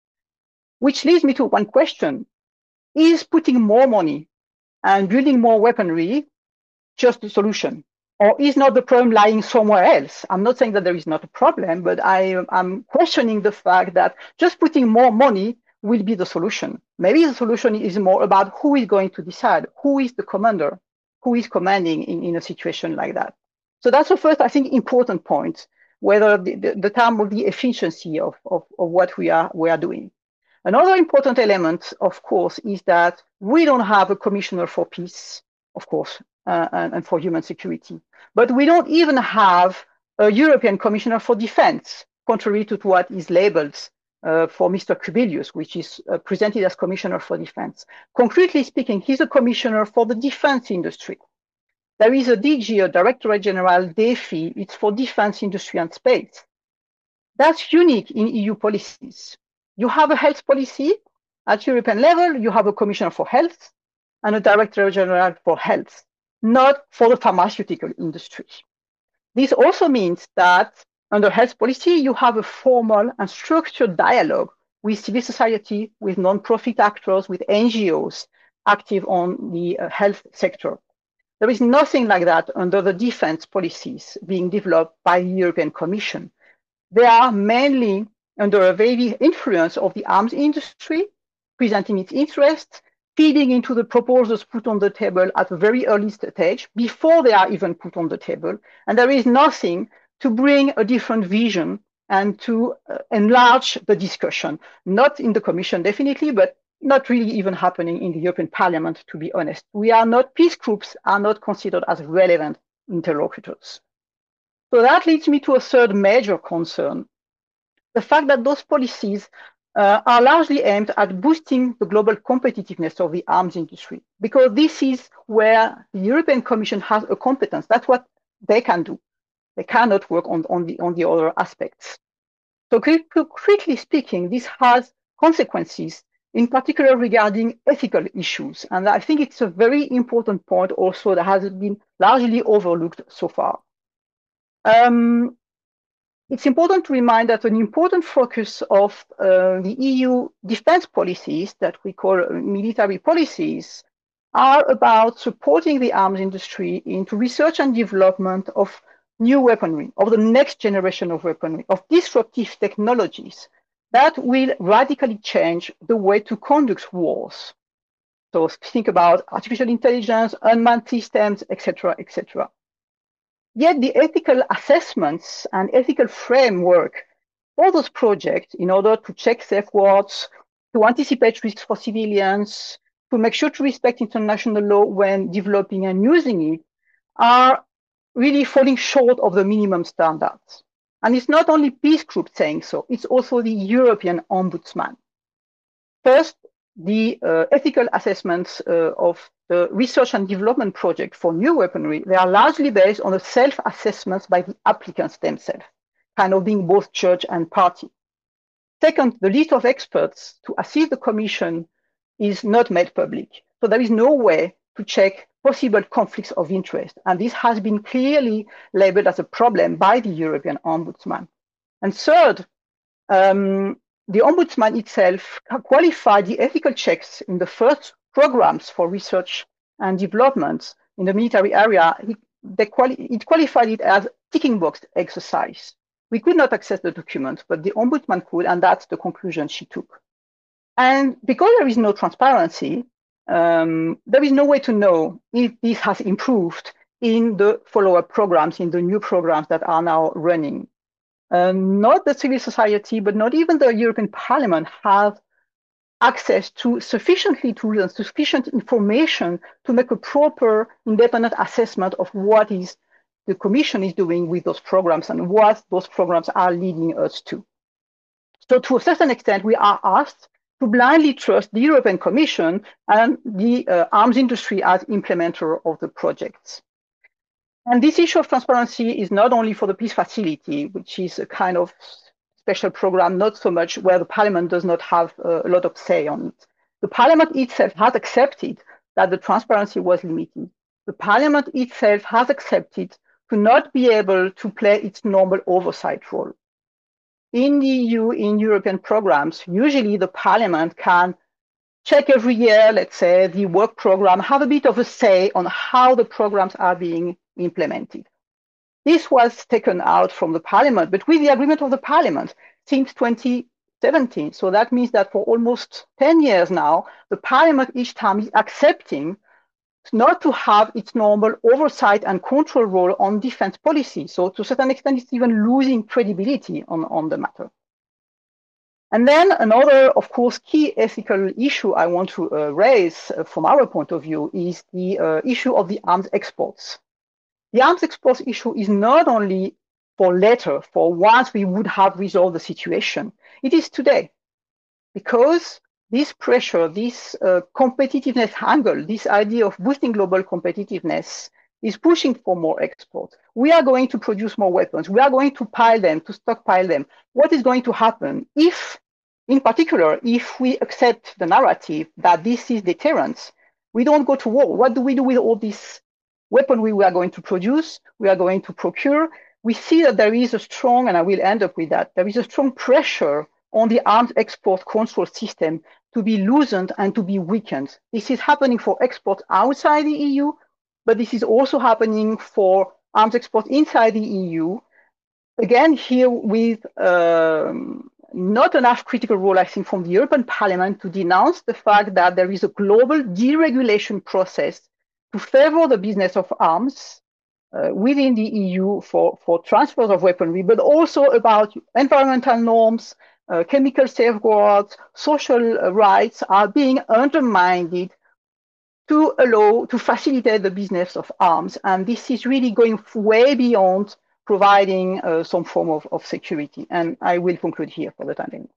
D: Which leads me to one question. Is putting more money and building more weaponry just the solution? Or is not the problem lying somewhere else? I'm not saying that there is not a problem, but I am questioning the fact that just putting more money will be the solution. Maybe the solution is more about who is going to decide, who is the commander, who is commanding in, in a situation like that. So that's the first, I think, important point, whether the, the, the term of the efficiency of, of, of what we are, we are doing. Another important element, of course, is that we don't have a commissioner for peace, of course, uh, and, and for human security. But we don't even have a European commissioner for defense, contrary to what is labeled uh, for Mister Kubilius, which is uh, presented as commissioner for defense. Concretely speaking, he's a commissioner for the defense industry. There is a D G, a Directorate General, DEFI, it's for defense industry and space. That's unique in E U policies. You have a health policy at European level, you have a commissioner for health and a director general for health, not for the pharmaceutical industry. This also means that under health policy, you have a formal and structured dialogue with civil society, with non-profit actors, with N G Os active on the uh, health sector. There is nothing like that under the defense policies being developed by the European Commission. They are mainly under a very influence of the arms industry, presenting its interests, feeding into the proposals put on the table at a very early stage, before they are even put on the table. And there is nothing to bring a different vision and to uh, enlarge the discussion, not in the Commission, definitely, but not really even happening in the European Parliament, to be honest. We are not, peace groups are not considered as relevant interlocutors. So that leads me to a third major concern. The fact that those policies uh, are largely aimed at boosting the global competitiveness of the arms industry, because this is where the European Commission has a competence. That's what they can do. They cannot work on, on, the, on the other aspects. So quickly speaking, this has consequences, in particular regarding ethical issues. And I think it's a very important point also that has been largely overlooked so far. Um, It's important to remind that an important focus of uh, the E U defense policies that we call military policies are about supporting the arms industry into research and development of new weaponry, of the next generation of weaponry, of disruptive technologies that will radically change the way to conduct wars. So think about artificial intelligence, unmanned systems, et cetera, et cetera. Yet the ethical assessments and ethical framework for those projects, in order to check safeguards, to anticipate risks for civilians, to make sure to respect international law when developing and using it, are really falling short of the minimum standards. And it's not only peace groups saying so, it's also the European Ombudsman. First, the uh, ethical assessments uh, of the research and development project for new weaponry, they are largely based on the self-assessments by the applicants themselves, kind of being both church and party. Second, the list of experts to assist the Commission is not made public. So there is no way to check possible conflicts of interest. And this has been clearly labeled as a problem by the European Ombudsman. And third, um, the Ombudsman itself qualified the ethical checks in the first programs for research and development in the military area. It, they quali it qualified it as ticking box exercise, We could not access the document, but the ombudsman could, and that's the conclusion she took. And because there is no transparency, um, there is no way to know if this has improved in the follow-up programs, in the new programs that are now running. Uh, not the civil society, but not even the European Parliament have access to sufficiently tools and sufficient information to make a proper independent assessment of what is the Commission is doing with those programs and what those programs are leading us to. So to a certain extent, we are asked to blindly trust the European Commission and the uh, arms industry as implementer of the projects. And this issue of transparency is not only for the peace facility, which is a kind of special program, not so much where the Parliament does not have uh, a lot of say on it. The Parliament itself has accepted that the transparency was limited. The Parliament itself has accepted to not be able to play its normal oversight role. In the E U, in European programs, usually the Parliament can check every year, let's say, the work program, have a bit of a say on how the programs are being implemented. This was taken out from the Parliament, but with the agreement of the Parliament since twenty seventeen. So that means that for almost ten years now, the Parliament each time is accepting not to have its normal oversight and control role on defense policy. So to a certain extent, it's even losing credibility on, on the matter. And then another, of course, key ethical issue I want to uh, raise uh, from our point of view is the uh, issue of the arms exports. The arms exports issue is not only for later, for once we would have resolved the situation. It is today, because this pressure, this uh, competitiveness angle, this idea of boosting global competitiveness is pushing for more export. We are going to produce more weapons. We are going to pile them, to stockpile them. What is going to happen if, in particular, if we accept the narrative that this is deterrence, we don't go to war? What do we do with all this weapon we are going to produce, we are going to procure? We see that there is a strong, and I will end up with that, there is a strong pressure on the arms export control system to be loosened and to be weakened. This is happening for exports outside the E U, but this is also happening for arms exports inside the E U. Again, here with um, not enough critical role, I think, from the European Parliament to denounce the fact that there is a global deregulation process to favor the business of arms uh, within the E U for, for transfers of weaponry, but also about environmental norms, uh, chemical safeguards, social uh, rights are being undermined to allow, to facilitate the business of arms. And this is really going way beyond providing uh, some form of, of security. And I will conclude here for the time being.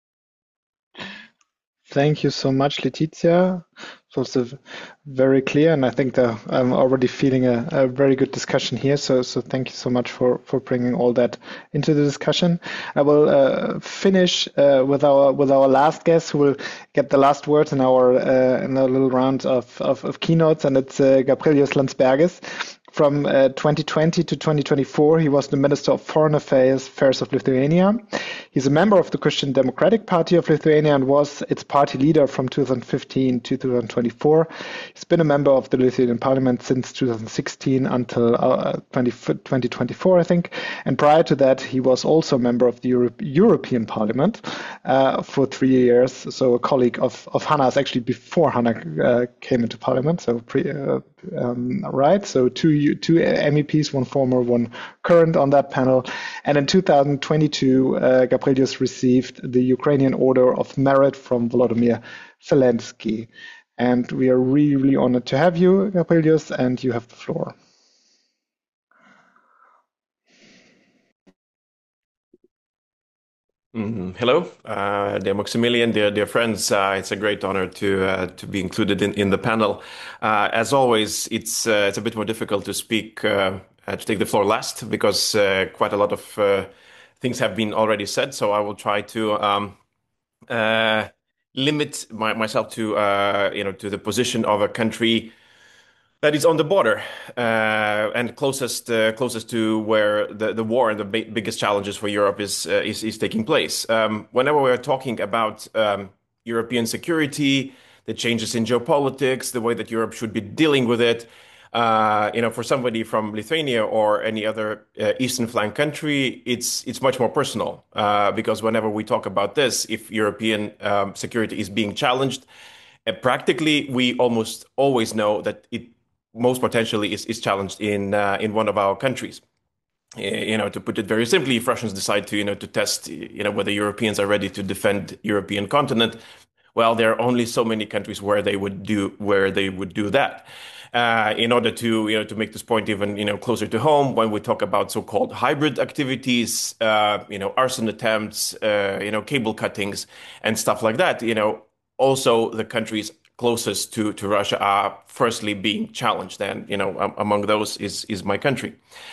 A: Thank you so much, Letizia. It was a very clear, and I think that I'm already feeling a, a very good discussion here. So, so thank you so much for, for bringing all that into the discussion. I will uh, finish uh, with our with our last guest, who will get the last words in our uh, in a little round of, of, of keynotes, and it's uh, Gabrielius Landsbergis. From uh, twenty twenty to twenty twenty-four, he was the Minister of Foreign Affairs, Affairs of Lithuania. He's a member of the Christian Democratic Party of Lithuania and was its party leader from two thousand fifteen to two thousand twenty-four. He's been a member of the Lithuanian Parliament since two thousand sixteen until uh, twenty twenty-four, I think. And prior to that, he was also a member of the Euro European Parliament uh, for three years. So a colleague of, of Hannah's, actually before Hannah uh, came into Parliament. So pre, uh, um, right, so two two M E Ps, one former, one current on that panel. And in two thousand twenty-two, uh, Gabrielius received the Ukrainian Order of Merit from Volodymyr Zelensky. And we are really, really honored to have you, Gabrielius, and you have the floor.
E: Mm, hello, uh, dear Maximilian, dear dear friends. Uh, it's a great honor to uh, to be included in, in the panel. Uh, as always, it's uh, it's a bit more difficult to speak uh, uh, to take the floor last because uh, quite a lot of uh, things have been already said. So I will try to um, uh, limit my, myself to uh, you know to the position of a country that is on the border uh, and closest uh, closest to where the, the war and the biggest challenges for Europe is uh, is, is taking place. Um, whenever we're talking about um, European security, the changes in geopolitics, the way that Europe should be dealing with it, Uh, you know, for somebody from Lithuania or any other uh, Eastern flank country, it's it's much more personal uh, because whenever we talk about this, if European um, security is being challenged, uh, practically we almost always know that it most potentially is, is challenged in uh, in one of our countries. You know, to put it very simply, if Russians decide to, you know, to test, you know, whether Europeans are ready to defend European continent, well, there are only so many countries where they would do where they would do that. Uh, in order to, you know, to make this point even, you know, closer to home, when we talk about so-called hybrid activities, uh, you know, arson attempts, uh, you know, cable cuttings and stuff like that, you know, also the countries closest to to Russia are firstly being challenged, and you know, um, among those is is my country.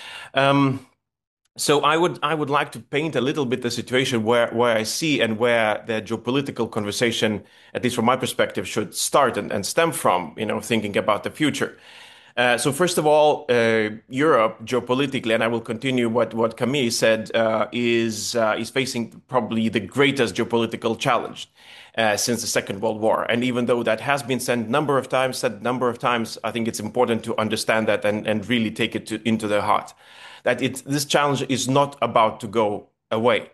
E: Um, so I would I would like to paint a little bit the situation where where I see and where the geopolitical conversation, at least from my perspective, should start and, and stem from, you know, thinking about the future. Uh, so first of all, uh, Europe geopolitically, and I will continue what what Camille said, uh, is uh, is facing probably the greatest geopolitical challenge uh, since the Second World War. And even though that has been said a number of times, said a number of times, I think it's important to understand that and, and really take it to, into the heart. That it, this challenge is not about to go away.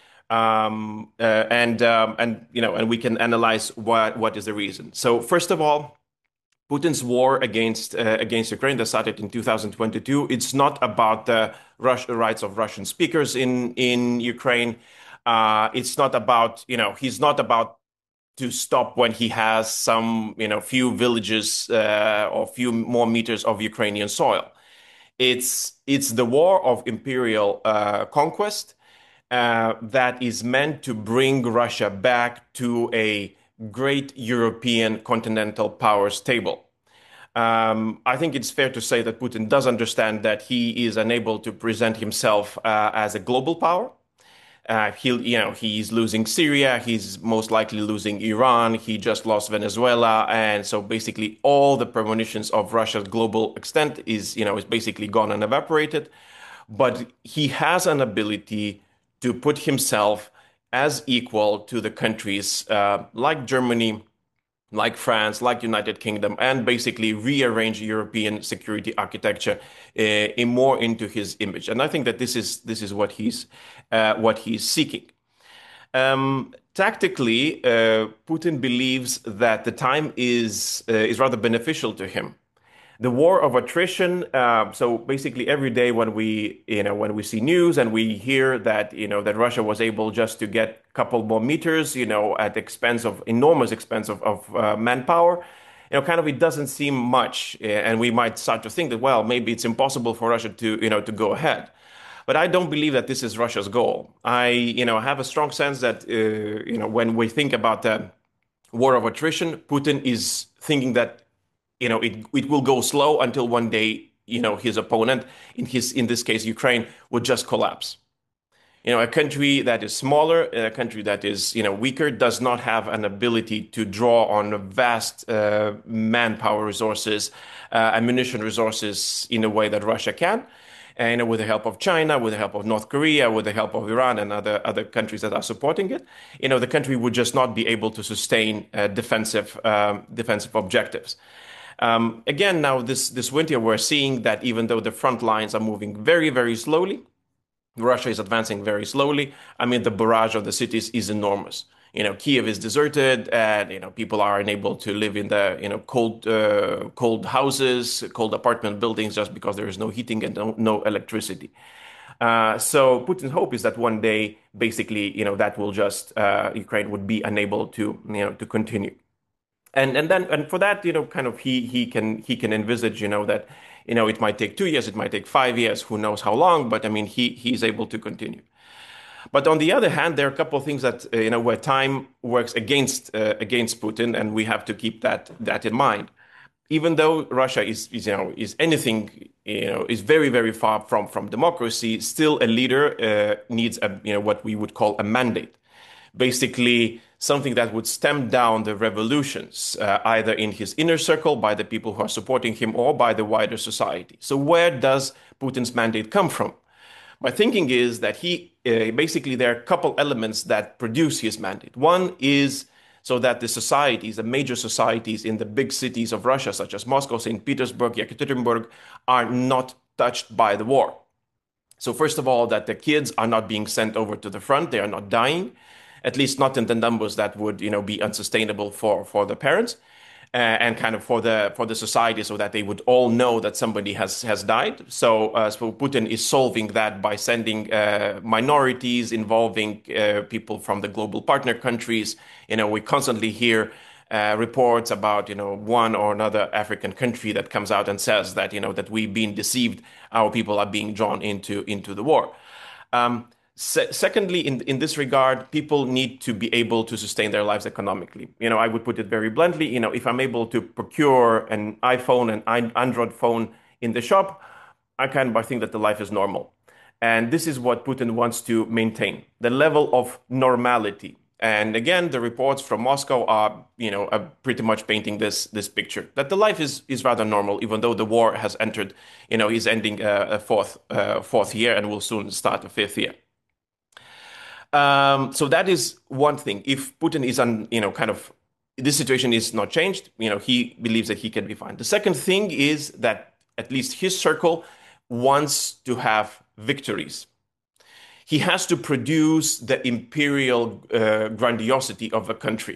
E: Um, uh, and, um, and, you know, and we can analyze what, what is the reason. So first of all, Putin's war against uh, against Ukraine that started in two thousand twenty-two, it's not about the Rus- rights of Russian speakers in, in Ukraine. Uh, it's not about, you know, he's not about to stop when he has some, you know, few villages uh, or few more meters of Ukrainian soil. It's it's the war of imperial uh, conquest uh, that is meant to bring Russia back to a great European continental powers table. Um, I think it's fair to say that Putin does understand that he is unable to present himself uh, as a global power. Uh, he'll, you know, he's losing Syria. He's most likely losing Iran. He just lost Venezuela, and so basically all the premonitions of Russia's global extent is, you know, is basically gone and evaporated. But he has an ability to put himself as equal to the countries uh, like Germany, like France, like United Kingdom, and basically rearrange European security architecture uh, in more into his image. And I think that this is this is what he's uh, what he's seeking. Um, tactically, uh, Putin believes that the time is uh, is rather beneficial to him. The war of attrition. Uh, so basically, every day when we, you know, when we see news and we hear that, you know, that Russia was able just to get a couple more meters, you know, at the expense of enormous expense of, of uh, manpower, you know, kind of it doesn't seem much, and we might start to think that, well, maybe it's impossible for Russia to, you know, to go ahead. But I don't believe that this is Russia's goal. I, you know, have a strong sense that, uh, you know, when we think about the war of attrition, Putin is thinking that, you know, it it will go slow until one day, you know, his opponent, in his in this case Ukraine, would just collapse. You know, a country that is smaller, a country that is, you know, weaker, does not have an ability to draw on vast uh, manpower resources, uh, ammunition resources in a way that Russia can. And, you know, with the help of China, with the help of North Korea, with the help of Iran and other other countries that are supporting it, you know, the country would just not be able to sustain uh, defensive um, defensive objectives. Um, again, now this, this winter, we're seeing that even though the front lines are moving very, very slowly, Russia is advancing very slowly. I mean, the barrage of the cities is enormous. You know, Kiev is deserted, and, you know, people are unable to live in the, you know, cold, uh, cold houses, cold apartment buildings, just because there is no heating and no, no electricity. Uh, so Putin's hope is that one day, basically, you know, that will just, uh, Ukraine would be unable to, you know, to continue. And and then and for that, you know, kind of he he can he can envisage, you know, that, you know, it might take two years, it might take five years, who knows how long, but I mean, he he's able to continue. But on the other hand, there are a couple of things that, uh, you know, where time works against uh, against Putin, and we have to keep that that in mind. Even though Russia is, is you know is anything, you know, is very very far from from democracy, still a leader uh, needs a, you know, what we would call a mandate. Basically, something that would stem down the revolutions, uh, either in his inner circle by the people who are supporting him or by the wider society. So where does Putin's mandate come from? My thinking is that he uh, basically there are a couple elements that produce his mandate. One is so that the societies, the major societies in the big cities of Russia, such as Moscow, Saint Petersburg, Yekaterinburg, are not touched by the war. So first of all, that the kids are not being sent over to the front, they are not dying, at least not in the numbers that would, you know, be unsustainable for, for the parents. Uh, and kind of for the for the society, so that they would all know that somebody has has died. So, uh, so Putin is solving that by sending uh, minorities, involving uh, people from the global partner countries. You know, we constantly hear uh, reports about, you know, one or another African country that comes out and says that, you know, that we've been deceived, our people are being drawn into into the war. Um, Se secondly, in, in this regard, people need to be able to sustain their lives economically. You know, I would put it very bluntly, you know, if I'm able to procure an iPhone, an Android phone in the shop, I kind of think that the life is normal. And this is what Putin wants to maintain, the level of normality. And again, the reports from Moscow are, you know, are pretty much painting this this picture, that the life is is rather normal, even though the war has entered, you know, is ending uh, a fourth uh, fourth year and will soon start a fifth year. Um, so that is one thing. If Putin is on, you know, kind of, this situation is not changed, you know, he believes that he can be fine. The second thing is that at least his circle wants to have victories. He has to produce the imperial uh, grandiosity of a country.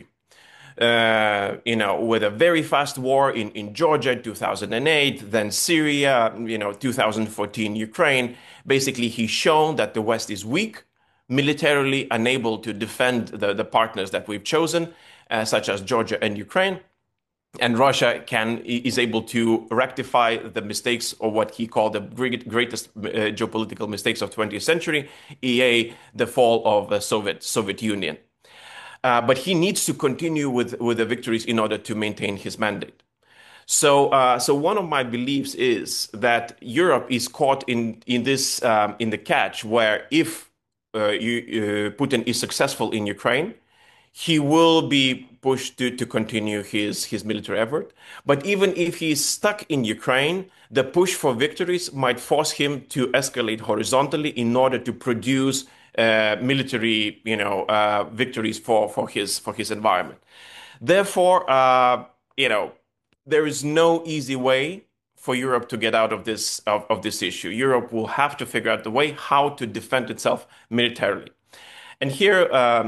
E: Uh, you know, with a very fast war in, in Georgia, two thousand eight, then Syria, you know, two thousand fourteen, Ukraine. Basically, he's shown that the West is weak, militarily unable to defend the, the partners that we've chosen, uh, such as Georgia and Ukraine. And Russia can is able to rectify the mistakes, or what he called the greatest uh, geopolitical mistakes of twentieth century, that is the fall of the Soviet, Soviet Union. Uh, but he needs to continue with, with the victories in order to maintain his mandate. So, uh, so one of my beliefs is that Europe is caught in, in this, um, in the catch where if Uh, you, uh, Putin is successful in Ukraine, he will be pushed to, to continue his, his military effort. But even if he is stuck in Ukraine, the push for victories might force him to escalate horizontally in order to produce uh, military, you know, uh, victories for, for his for his environment. Therefore, uh, you know, there is no easy way for Europe to get out of this of, of this issue. Europe will have to figure out the way how to defend itself militarily. And here um,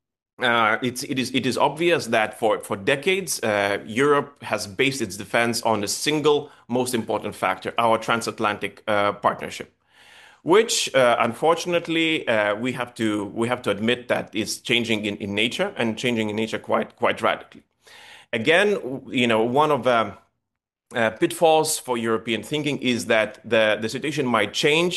E: uh, it's, it is it is obvious that for for decades uh, Europe has based its defense on a single most important factor: our transatlantic uh, partnership, which uh, unfortunately uh, we have to we have to admit that is changing in, in nature, and changing in nature quite quite radically. Again, you know, one of the Uh, pitfalls for European thinking is that the, the situation might change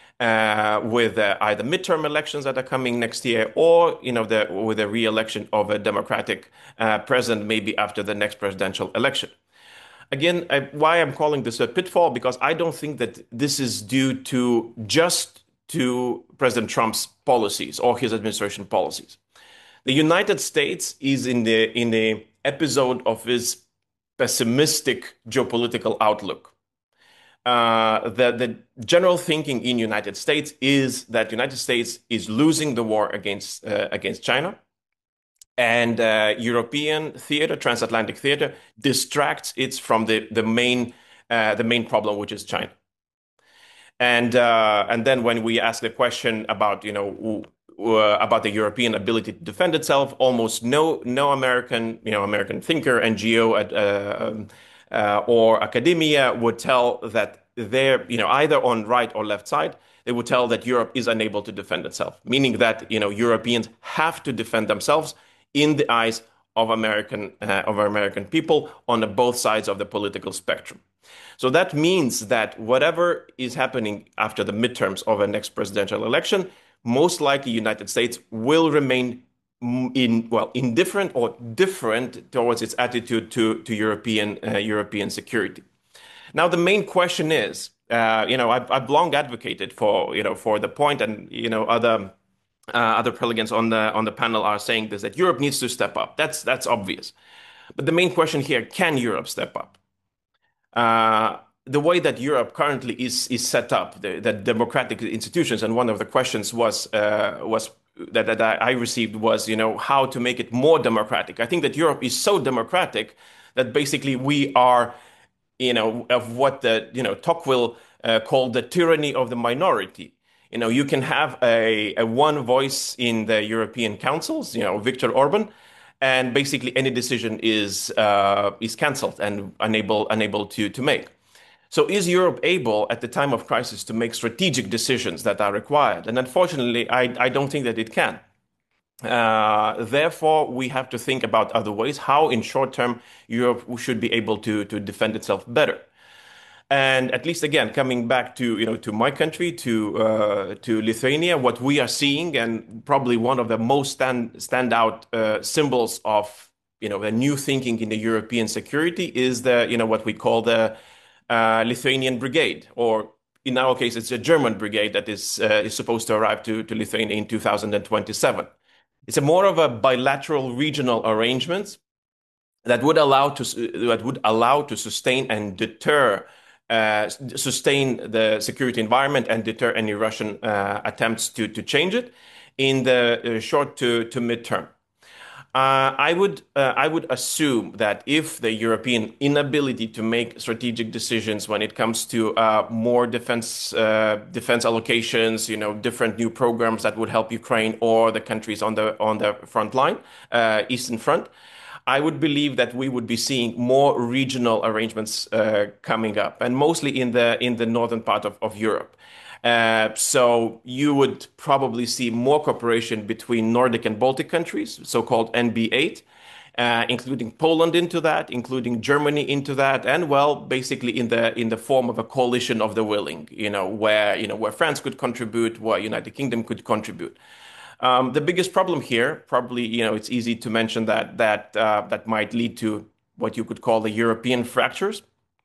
E: uh, with uh, either midterm elections that are coming next year, or you know, the, with a re-election of a democratic uh, president, maybe after the next presidential election. Again, I, why I'm calling this a pitfall, because I don't think that this is due to just to President Trump's policies or his administration policies. The United States is in the in the episode of his pessimistic geopolitical outlook. Uh, the, the general thinking in the United States is that the United States is losing the war against, uh, against China. And uh, European theater, transatlantic theater, distracts it from the, the, main, uh, the main problem, which is China. And, uh, and then when we ask the question about, you know, Uh, about the European ability to defend itself, almost no no American you know American thinker, N G O, at, uh, uh, or academia would tell that they're you know either on right or left side. They would tell that Europe is unable to defend itself, meaning that you know Europeans have to defend themselves in the eyes of American uh, of American people on the both sides of the political spectrum. So that means that whatever is happening after the midterms of a next presidential election, most likely United States will remain in well indifferent or different towards its attitude to to European uh, European security. Now the main question is, uh, you know, I've, I've long advocated for you know for the point, and you know other uh, other prelegents on the on the panel are saying this, that Europe needs to step up. That's that's obvious, but the main question here: can Europe step up? Uh, The way that Europe currently is is set up, the, the democratic institutions, and one of the questions was uh, was that, that I received was, you know, how to make it more democratic. I think that Europe is so democratic that basically we are, you know, of what the, you know, Tocqueville uh, called the tyranny of the minority. You know, you can have a, a one voice in the European councils, you know, Viktor Orban, and basically any decision is uh, is cancelled and unable unable to to make. So is Europe able at the time of crisis to make strategic decisions that are required? And unfortunately, I, I don't think that it can. Uh, therefore, we have to think about other ways, how in short term Europe should be able to, to defend itself better. And at least again, coming back to, you know, to my country, to uh, to Lithuania, what we are seeing, and probably one of the most stand standout uh, symbols of, you know, a new thinking in the European security is the, you know, what we call the uh, Lithuanian Brigade, or in our case, it's a German brigade that is uh, is supposed to arrive to to Lithuania in two thousand twenty-seven. It's a more of a bilateral regional arrangement that would allow to that would allow to sustain and deter. Uh, sustain the security environment and deter any Russian uh, attempts to, to change it in the uh, short to, to midterm. Uh, I would uh, I would assume that if the European inability to make strategic decisions when it comes to uh, more defense uh, defense allocations, you know, different new programs that would help Ukraine or the countries on the on the front line, uh, Eastern Front, I would believe that we would be seeing more regional arrangements uh, coming up, and mostly in the in the northern part of, of Europe. Uh, so you would probably see more cooperation between Nordic and Baltic countries, so-called N B eight, uh, including Poland into that, including Germany into that, and well, basically in the in the form of a coalition of the willing, you know, where you know where France could contribute, where United Kingdom could contribute. Um, the biggest problem here, probably, you know, it's easy to mention that that uh, that might lead to what you could call the European fractures.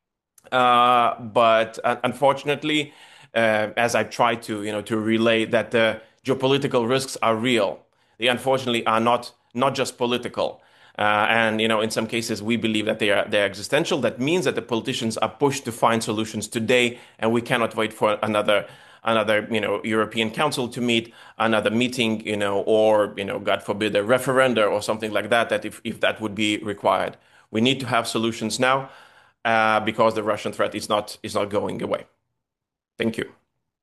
E: Uh, but uh, unfortunately, uh, as I try to, you know, to relay that the geopolitical risks are real. They unfortunately are not not just political. Uh, and, you know, in some cases, we believe that they are they're existential. That means that the politicians are pushed to find solutions today, and we cannot wait for another another, you know, European Council to meet, another meeting, you know, or, you know, God forbid, a referenda or something like that, that if, if that would be required. We need to have solutions now uh, because the Russian threat is not is not going away. Thank you.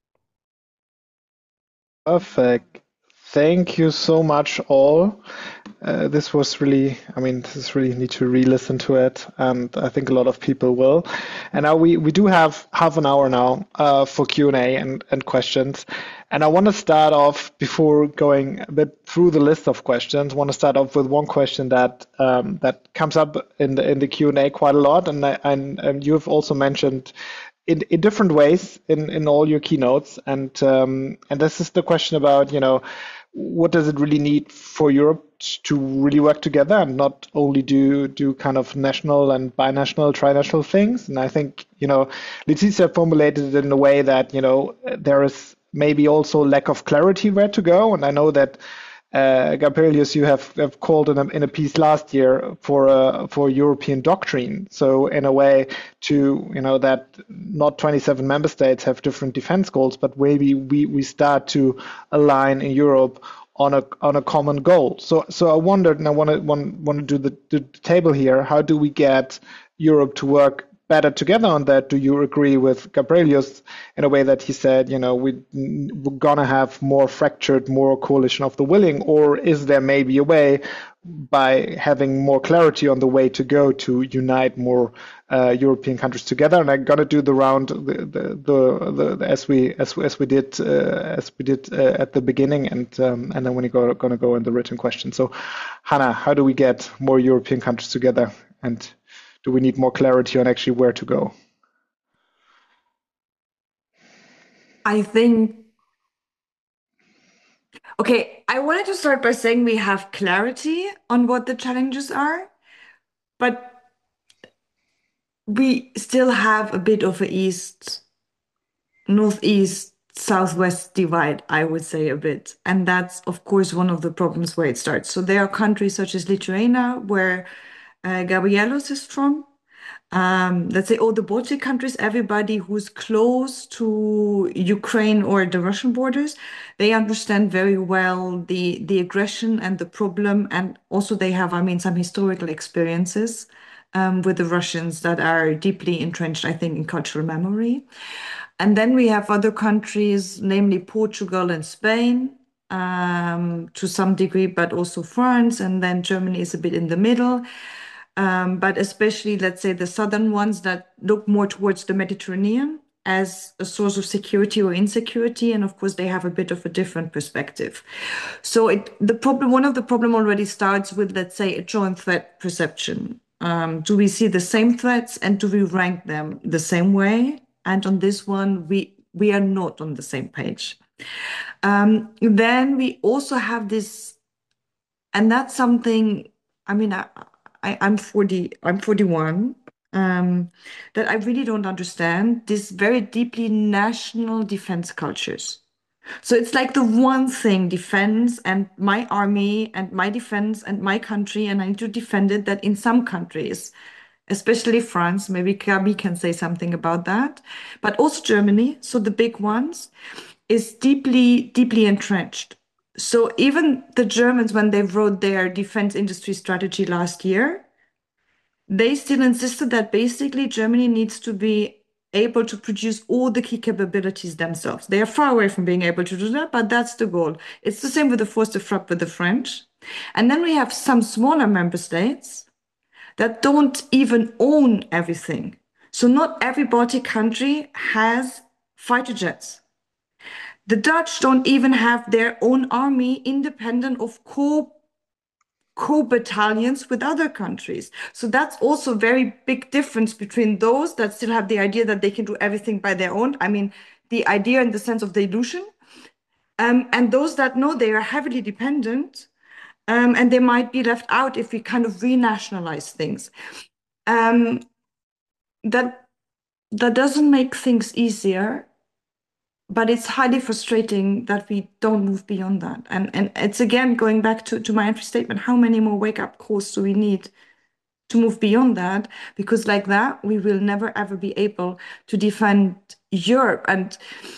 A: Perfect. Thank you so much, all. Uh, this was really, I mean, this is really need to re-listen to it, and I think a lot of people will. And now we, we do have half an hour now uh, for Q and A and, and questions. And I want to start off, before going a bit through the list of questions, I want to start off with one question that um, that comes up in the in the Q and A quite a lot, and I, and, and you have also mentioned in, in different ways in, in all your keynotes, and um, and this is the question about, you know, what does it really need for Europe to really work together and not only do do kind of national and binational, trinational things? And I think, you know, Letizia formulated it in a way that, you know, there is maybe also lack of clarity where to go. And I know that uh, Gabrielius, you have, have called in a, in a piece last year for a for European doctrine. So in a way to, you know, that not twenty-seven member states have different defense goals, but maybe we, we start to align in Europe on a on a common goal. So so I wondered, and I want to want, want to do the, the table here. How do we get Europe to work better together on that? Do you agree with Gabrielius in a way that he said, you know, we, we're gonna have more fractured, more coalition of the willing, or is there maybe a way by having more clarity on the way to go to unite more uh, European countries together? And I'm gonna do the round the the, the, the as we as as we did uh, as we did uh, at the beginning, and um, and then we're go, gonna go in the written question. So, Hannah, how do we get more European countries together, and do we need more clarity on actually where to go?
B: I think, okay, I wanted to start by saying we have clarity on what the challenges are, but we still have a bit of a east, northeast, southwest divide, I would say a bit. And that's, of course, one of the problems where it starts. So there are countries such as Lithuania, where uh, Gabrielius is from, Um, let's say all the Baltic countries, everybody who's close to Ukraine or the Russian borders, they understand very well the the aggression and the problem, and also they have, I mean, some historical experiences um, with the Russians that are deeply entrenched, I think, in cultural memory. And then we have other countries, namely Portugal and Spain, um, to some degree, but also France, and then Germany is a bit in the middle. Um, but especially, let's say, the southern ones that look more towards the Mediterranean as a source of security or insecurity, and of course, they have a bit of a different perspective. So it, the problem, one of the problem already starts with, let's say, a joint threat perception. Um, do we see the same threats and do we rank them the same way? And on this one, we we are not on the same page. Um, then we also have this, and that's something. I mean, I, I I'm forty. I'm forty-one. Um, that I really don't understand this very deeply national defense cultures. So it's like the one thing, defense and my army and my defense and my country, and I need to defend it, that in some countries, especially France, maybe Gabi can say something about that, but also Germany, so the big ones, is deeply, deeply entrenched. So even the Germans, when they wrote their defense industry strategy last year, they still insisted that basically Germany needs to be able to produce all the key capabilities themselves. They are far away from being able to do that, but that's the goal. It's the same with the force de frappe with the French. And then we have some smaller member states that don't even own everything. So not every Baltic country has fighter jets. The Dutch don't even have their own army independent of co co-battalions with other countries. So that's also a very big difference between those that still have the idea that they can do everything by their own. I mean, the idea in the sense of the illusion, um, and those that know they are heavily dependent, um, and they might be left out if we kind of renationalize things. Um, that that doesn't make things easier, but it's highly frustrating that we don't move beyond that. And and it's again going back to, to my entry statement, how many more wake-up calls do we need to move beyond that? Because like that, we will never ever be able to defend Europe. And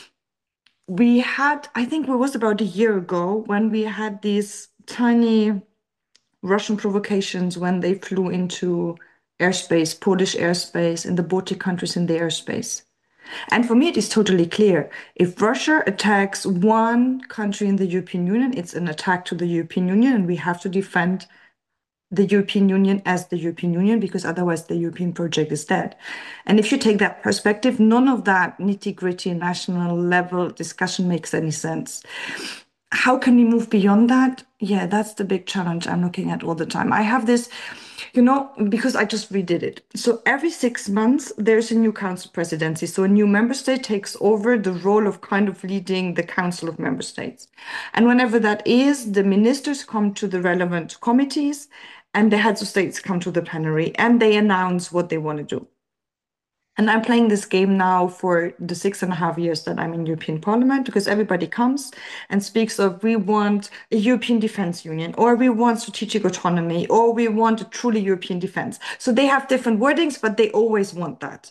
B: we had, I think it was about a year ago when we had these tiny Russian provocations when they flew into airspace, Polish airspace, in the Baltic countries in the airspace. And for me, it is totally clear. If Russia attacks one country in the European Union, it's an attack to the European Union, and we have to defend the European Union as the European Union, because otherwise the European project is dead. And if you take that perspective, none of that nitty-gritty national level discussion makes any sense. How can we move beyond that? Yeah, that's the big challenge I'm looking at all the time. I have this, you know, because I just redid it. So every six months, there's a new council presidency. So a new member state takes over the role of kind of leading the council of member states. And whenever that is, the ministers come to the relevant committees and the heads of states come to the plenary and they announce what they want to do. And I'm playing this game now for the six and a half years that I'm in European Parliament, because everybody comes and speaks of, we want a European Defence Union, or we want strategic autonomy, or we want a truly European defence. So they have different wordings, but they always want that.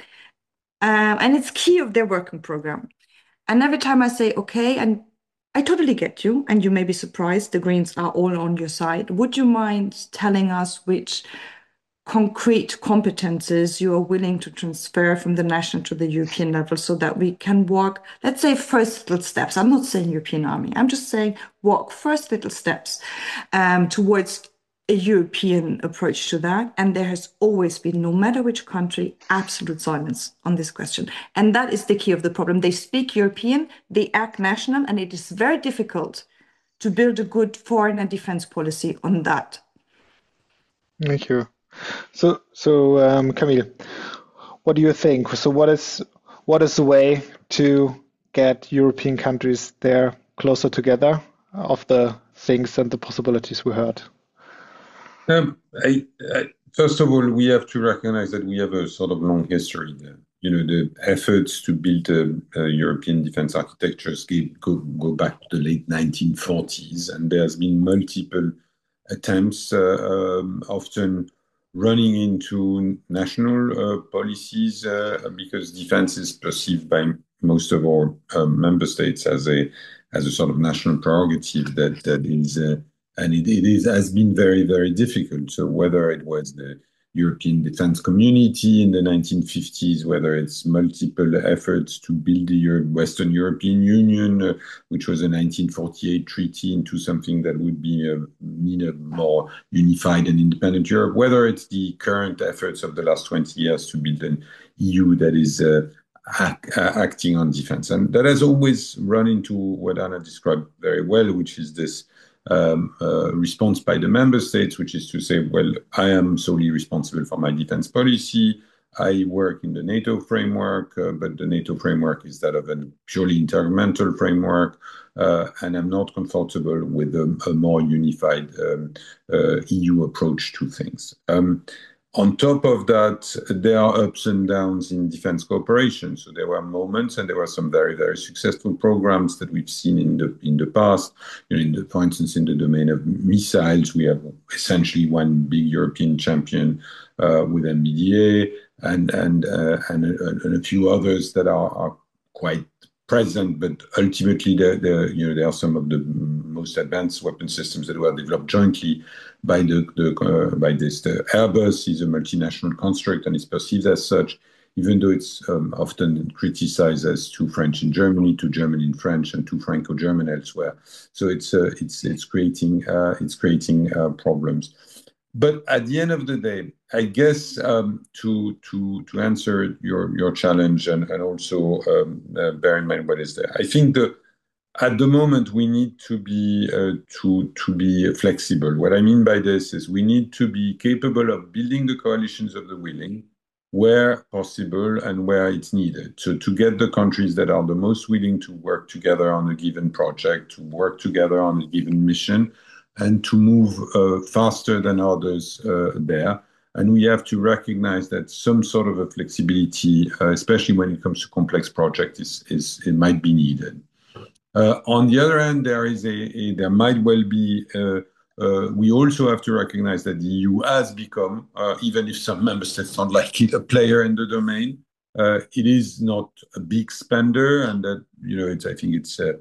B: Um, and it's key of their working program. And every time I say, okay, and I totally get you, and you may be surprised, the Greens are all on your side. Would you mind telling us which concrete competences you are willing to transfer from the national to the European level so that we can walk, let's say, first little steps. I'm not saying European army. I'm just saying walk first little steps um, towards a European approach to that. And there has always been, no matter which country, absolute silence on this question. And that is the key of the problem. They speak European, they act national, and it is very difficult to build a good foreign and defense policy on that.
A: Thank you. So, so um, Camille, what do you think? So, what is what is the way to get European countries there closer together of the things and the possibilities we heard?
C: Um, I, I, first of all, we have to recognize that we have a sort of long history there. You know, the efforts to build a, a European defense architectures go, go back to the late nineteen forties, and there's been multiple attempts, uh, um, often running into national uh, policies uh, because defense is perceived by most of our uh, member states as a as a sort of national prerogative that that is uh, and it, it is has been very very difficult. So whether it was the European defense community in the nineteen fifties, whether it's multiple efforts to build the Euro- Western European Union, uh, which was a nineteen forty-eight treaty, into something that would be uh, mean a more unified and independent Europe, whether it's the current efforts of the last twenty years to build an E U that is uh, act, uh, acting on defense. And that has always run into what Anna described very well, which is this Um, uh, response by the member states, which is to say, well, I am solely responsible for my defense policy. I work in the NATO framework, uh, but the NATO framework is that of a purely intergovernmental framework, uh, and I'm not comfortable with a, a more unified um, uh, E U approach to things. Um, On top of that, there are ups and downs in defense cooperation. So there were moments, and there were some very, very successful programs that we've seen in the in the past. You know, in the, for instance, in the domain of missiles, we have essentially one big European champion uh, with M B D A, and and uh, and, a, and a few others that are, are quite present, but ultimately, they're, they're, you know, they are some of the most advanced weapon systems that were developed jointly by the, the uh, by this. The Airbus is a multinational construct and is perceived as such, even though it's um, often criticized as too French in Germany, too German in French, and too Franco-German elsewhere. So it's uh, it's it's creating uh, it's creating uh, problems. But at the end of the day, I guess um, to to to answer your your challenge and and also um, uh, bear in mind what is there. I think the at the moment we need to be uh, to to be flexible. What I mean by this is we need to be capable of building the coalitions of the willing where possible and where it's needed. So to get the countries that are the most willing to work together on a given project, to work together on a given mission, and to move uh, faster than others uh, there. And we have to recognize that some sort of a flexibility, uh, especially when it comes to complex projects, is, is it might be needed. Uh, on the other hand, there is a, a there might well be. Uh, uh, we also have to recognize that the E U has become, uh, even if some member states don't like it, a player in the domain. Uh, it is not a big spender, and that you know, it's I think it's. Uh,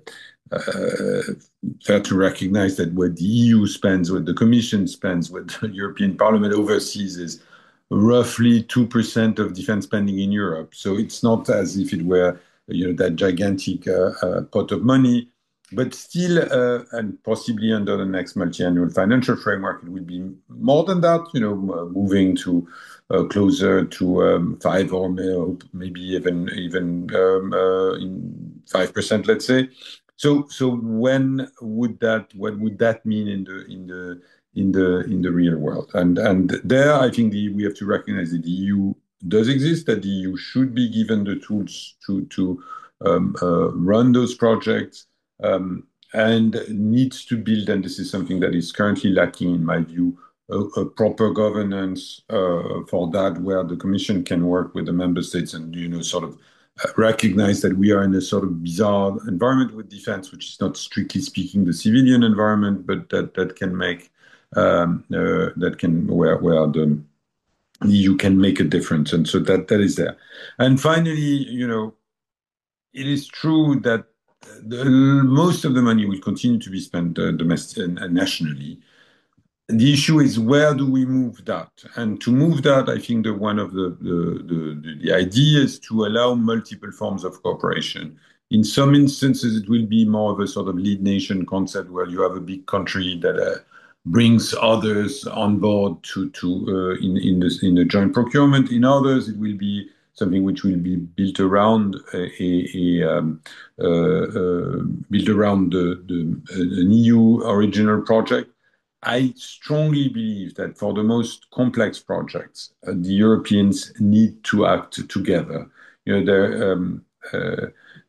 C: Uh, fair to recognize that what the E U spends, what the Commission spends, what the European Parliament oversees is roughly two percent of defense spending in Europe. So it's not as if it were, you know, that gigantic uh, uh, pot of money, but still, uh, and possibly under the next multi-annual financial framework, it will be more than that, you know, moving to uh, closer to um, five or maybe even, even um, uh, in five percent, let's say. So, so when would that? What would that mean in the in the in the in the real world? And and there, I think the, we have to recognize that the E U does exist. That the E U should be given the tools to to um, uh, run those projects um, and needs to build. And this is something that is currently lacking, in my view, a, a proper governance uh, for that, where the Commission can work with the member states and you know sort of. Uh, recognize that we are in a sort of bizarre environment with defense, which is not strictly speaking the civilian environment, but that that can make um, uh, that can where where the E U can make a difference, and so that that is there. And finally, you know, it is true that the, most of the money will continue to be spent uh, domestic and uh, nationally. The issue is where do we move that? And to move that, I think that one of the, the, the, the ideas is to allow multiple forms of cooperation. In some instances, it will be more of a sort of lead nation concept where you have a big country that uh, brings others on board to, to uh, in, in, this, in a joint procurement. In others, it will be something which will be built around a, a, a um, uh, uh, built around the, the, an E U original project. I strongly believe that for the most complex projects, uh, the Europeans need to act together. You know, the, um, uh,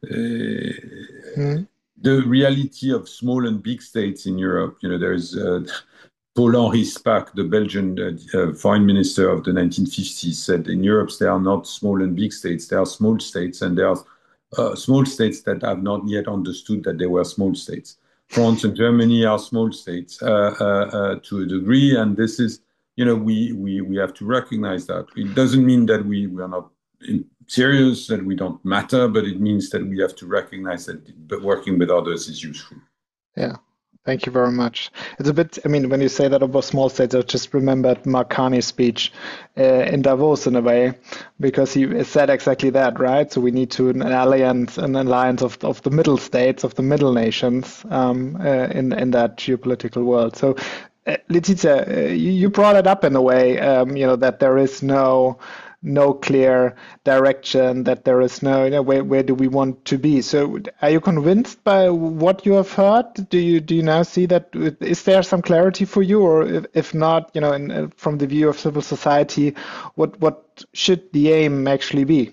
C: uh, mm. the reality of small and big states in Europe. You know, there's uh, Paul-Henri Spaak, the Belgian uh, uh, foreign minister of the nineteen fifties, said in Europe there are not small and big states, there are small states, and there are uh, small states that have not yet understood that they were small states. France and Germany are small states uh, uh, uh, to a degree, and this is you know, we we we have to recognize that. It doesn't mean that we we are not serious, that we don't matter, but it means that we have to recognize that working with others is useful.
A: Yeah. Thank you very much. It's a bit, I mean, when you say that about small states, I just remembered Mark Carney's speech uh, in Davos in a way, because he said exactly that, right? So we need to an alliance, an alliance of of the middle states, of the middle nations um, uh, in in that geopolitical world. So, uh, Letizia, uh, you, you brought it up in a way, um, you know, that there is no no clear direction, that there is no, you know, where, where do we want to be? So are you convinced by what you have heard? Do you do you now see that, is there some clarity for you? Or if, if not, you know, in, from the view of civil society, what, what should the aim actually be?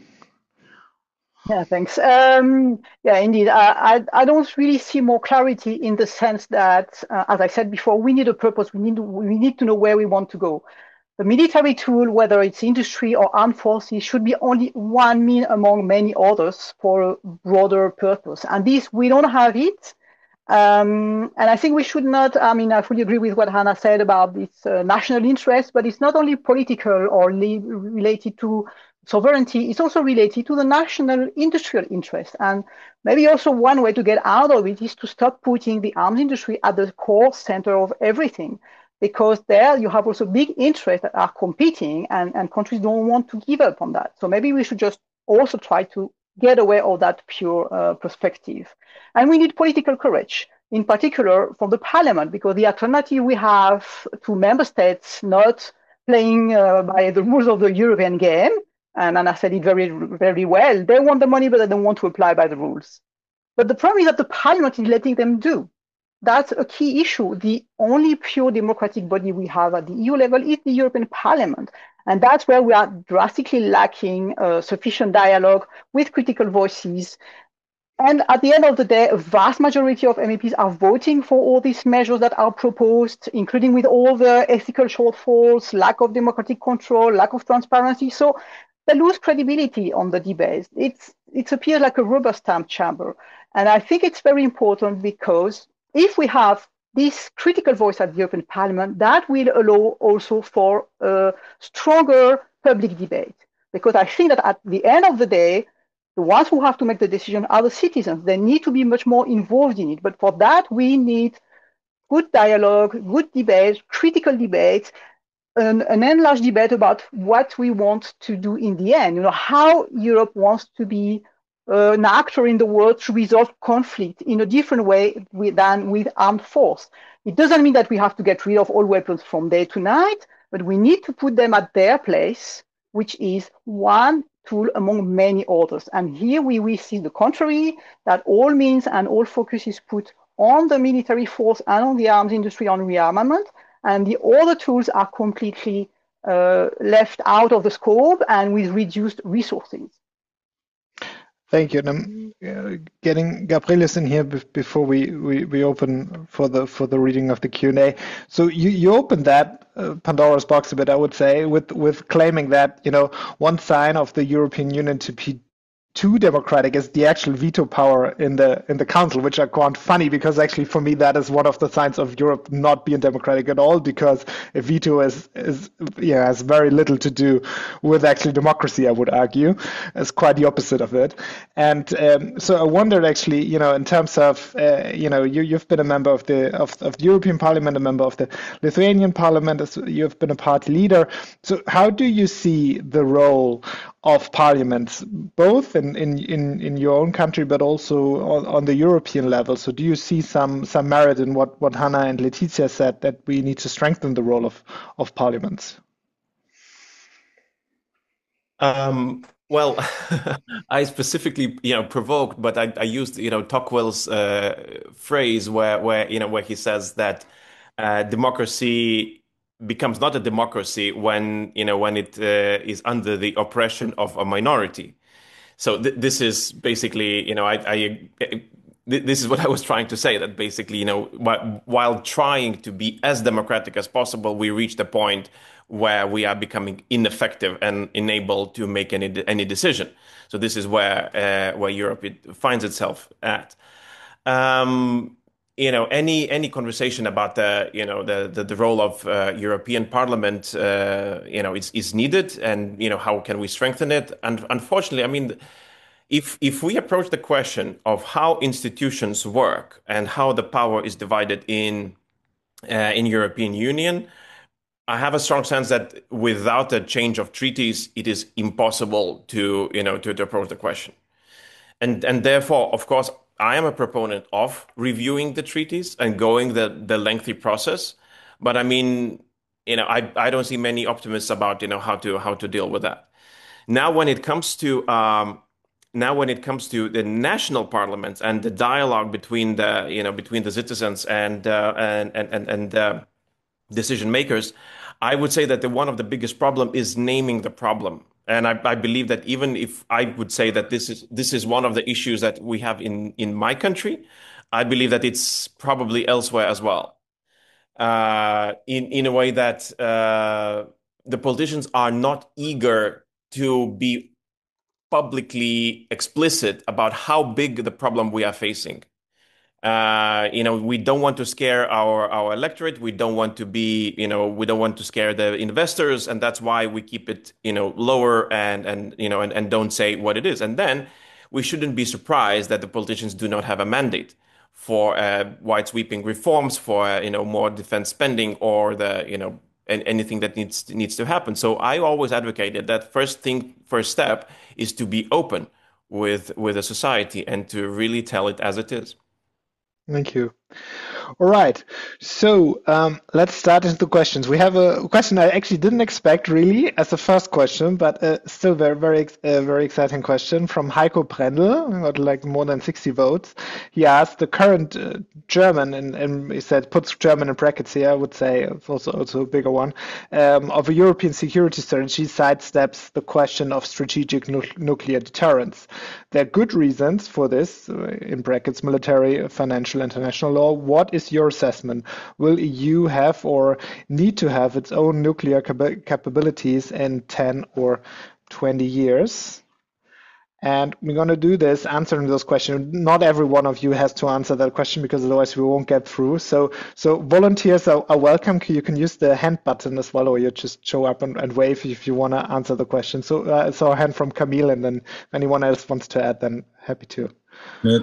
D: Yeah, thanks. Um, yeah, indeed. I, I, I don't really see more clarity in the sense that, uh, as I said before, we need a purpose. We need to, we need to know where we want to go. The military tool, whether it's industry or armed forces, should be only one mean among many others for a broader purpose. And this, we don't have it. Um, and I think we should not, I mean, I fully agree with what Hannah said about this uh, national interest, but it's not only political or related to sovereignty, it's also related to the national industrial interest. And maybe also one way to get out of it is to stop putting the arms industry at the core center of everything. Because there you have also big interests that are competing, and, and countries don't want to give up on that. So maybe we should just also try to get away of that pure uh, perspective. And we need political courage, in particular from the parliament, because the alternative we have to member states not playing uh, by the rules of the European game, and Anna said it very, very well, they want the money, but they don't want to apply by the rules. But the problem is that the parliament is letting them do. That's a key issue. The only pure democratic body we have at the E U level is the European Parliament. And that's where we are drastically lacking uh, sufficient dialogue with critical voices. And at the end of the day, a vast majority of M E Ps are voting for all these measures that are proposed, including with all the ethical shortfalls, lack of democratic control, lack of transparency. So they lose credibility on the debates. It's, it appears like a rubber stamp chamber. And I think it's very important because if we have this critical voice at the European Parliament, that will allow also for a stronger public debate. Because I think that at the end of the day, the ones who have to make the decision are the citizens. They need to be much more involved in it. But for that, we need good dialogue, good debate, critical debate, an, an enlarged debate about what we want to do in the end. You know, how Europe wants to be Uh, an actor in the world to resolve conflict in a different way with, than with armed force. It doesn't mean that we have to get rid of all weapons from day to night, but we need to put them at their place, which is one tool among many others. And here we, we see the contrary, that all means and all focus is put on the military force and on the arms industry on rearmament, and the other tools are completely uh, left out of the scope and with reduced resources.
A: Thank you. And I'm uh, getting Gabrielis in here before we, we, we open for the for the reading of the Q and A. So you, you opened that uh, Pandora's box a bit, I would say, with with claiming that, you know, one sign of the European Union to be too democratic is the actual veto power in the in the council, which are quite funny because actually for me that is one of the signs of Europe not being democratic at all, because a veto is is yeah has very little to do with actually democracy, I would argue. It's quite the opposite of it. And um, so I wondered actually, you know, in terms of uh, you know, you you've been a member of the of, of the European Parliament, a member of the Lithuanian Parliament, as you've been a party leader. So how do you see the role of parliaments, both in, in, in, in your own country, but also on, on the European level? So do you see some some merit in what, what Hannah and Letizia said, that we need to strengthen the role of, of parliaments?
E: Um, well, I specifically, you know, provoked, but I, I used, you know, Tocqueville's uh, phrase where, where, you know, where he says that uh, democracy becomes not a democracy when, you know, when it uh, is under the oppression of a minority. So th this is basically, you know, I, I th this is what I was trying to say, that basically, you know, while, while trying to be as democratic as possible, we reached a point where we are becoming ineffective and unable to make any any decision. So this is where uh, where Europe it finds itself at. Um, you know, any any conversation about the you know the the, the role of uh, European Parliament, uh, you know, is is needed, and you know, how can we strengthen it? And unfortunately, I mean, if if we approach the question of how institutions work and how the power is divided in uh, in European Union, I have a strong sense that without a change of treaties, it is impossible to you know to, to approach the question. And and therefore, of course, I am a proponent of reviewing the treaties and going the the lengthy process. But I mean, you know, I I don't see many optimists about you know how to how to deal with that. Now, when it comes to um, now when it comes to the national parliaments and the dialogue between the you know between the citizens and uh, and and and, and uh, decision makers, I would say that the, one of the biggest problem is naming the problem. And I, I believe that even if I would say that this is this is one of the issues that we have in, in my country, I believe that it's probably elsewhere as well. Uh, in in a way that uh, the politicians are not eager to be publicly explicit about how big the problem we are facing. Uh, you know, we don't want to scare our our electorate. We don't want to be, you know, we don't want to scare the investors, and that's why we keep it, you know, lower and and you know and, and don't say what it is. And then we shouldn't be surprised that the politicians do not have a mandate for uh, wide sweeping reforms, for uh, you know more defense spending, or the you know and anything that needs needs to happen. So I always advocated that first thing, first step is to be open with with a society and to really tell it as it is.
A: Thank you. All right. So um, let's start into the questions. We have a question I actually didn't expect really as the first question, but uh, still very, very, uh, very exciting question from Heiko Brendel. Got like more than sixty votes. He asked the current uh, German, and, and he said puts German in brackets here. I would say it's also also a bigger one um, of a European security strategy sidesteps the question of strategic nu nuclear deterrence. There are good reasons for this, uh, in brackets, military, financial, international law. What is your assessment? Will E U have or need to have its own nuclear cap capabilities in ten or twenty years? And we're going to do this answering those questions. Not every one of you has to answer that question because otherwise we won't get through. So, so volunteers are, are welcome. You can use the hand button as well, or you just show up and, and wave if you want to answer the question. So, uh, I saw a hand from Camille, and then if anyone else wants to add, then happy to.
C: Yeah.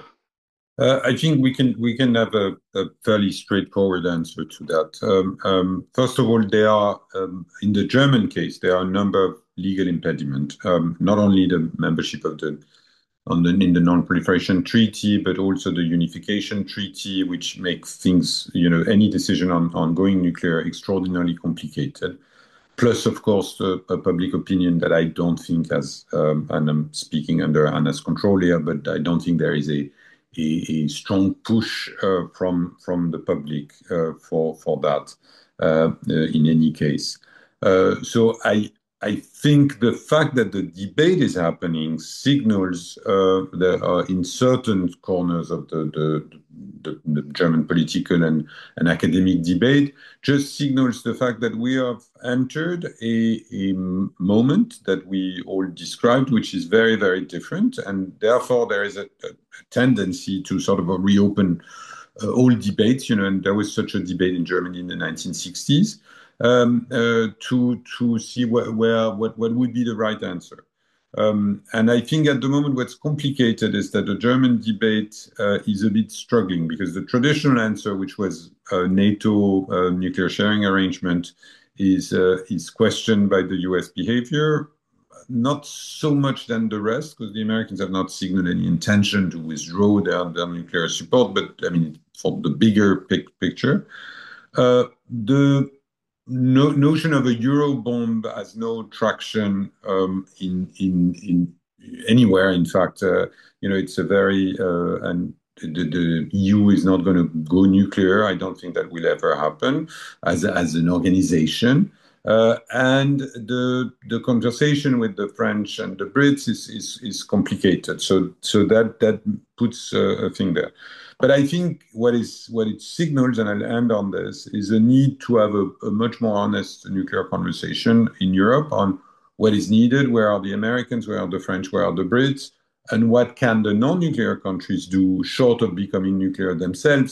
C: Uh, I think we can we can have a, a fairly straightforward answer to that. Um, um, first of all, there are um, in the German case there are a number of legal impediments. Um, not only the membership of the on the in the Non-Proliferation Treaty, but also the Unification Treaty, which makes things you know any decision on on going nuclear extraordinarily complicated. Plus, of course, uh, a public opinion that I don't think has, um, and I'm speaking under Anna's control here, but I don't think there is a A, a strong push uh, from from the public uh, for for that uh, uh, in any case. Uh, so I I think the fact that the debate is happening signals uh, that uh, in certain corners of the the, the, the German political and, and academic debate just signals the fact that we have entered a, a moment that we all described, which is very, very different. And therefore, there is a, a tendency to sort of reopen uh, all debates, you know, and there was such a debate in Germany in the nineteen sixties, um, uh, to to see where, where what, what would be the right answer. Um, and I think at the moment what's complicated is that the German debate uh, is a bit struggling because the traditional answer, which was a NATO uh, nuclear sharing arrangement, is uh, is questioned by the U S behavior. Not so much than the rest, because the Americans have not signaled any intention to withdraw their, their nuclear support, but I mean, for the bigger pic picture. Uh, the no notion of a Eurobomb has no traction um, in, in, in anywhere. In fact, uh, you know, it's a very, uh, and the, the E U is not going to go nuclear. I don't think that will ever happen as, as an organization. Uh, and the the conversation with the French and the Brits is is, is complicated. So so that that puts uh, a thing there. But I think what is what it signals, and I'll end on this, is a need to have a, a much more honest nuclear conversation in Europe on what is needed, where are the Americans, where are the French, where are the Brits, and what can the non-nuclear countries do short of becoming nuclear themselves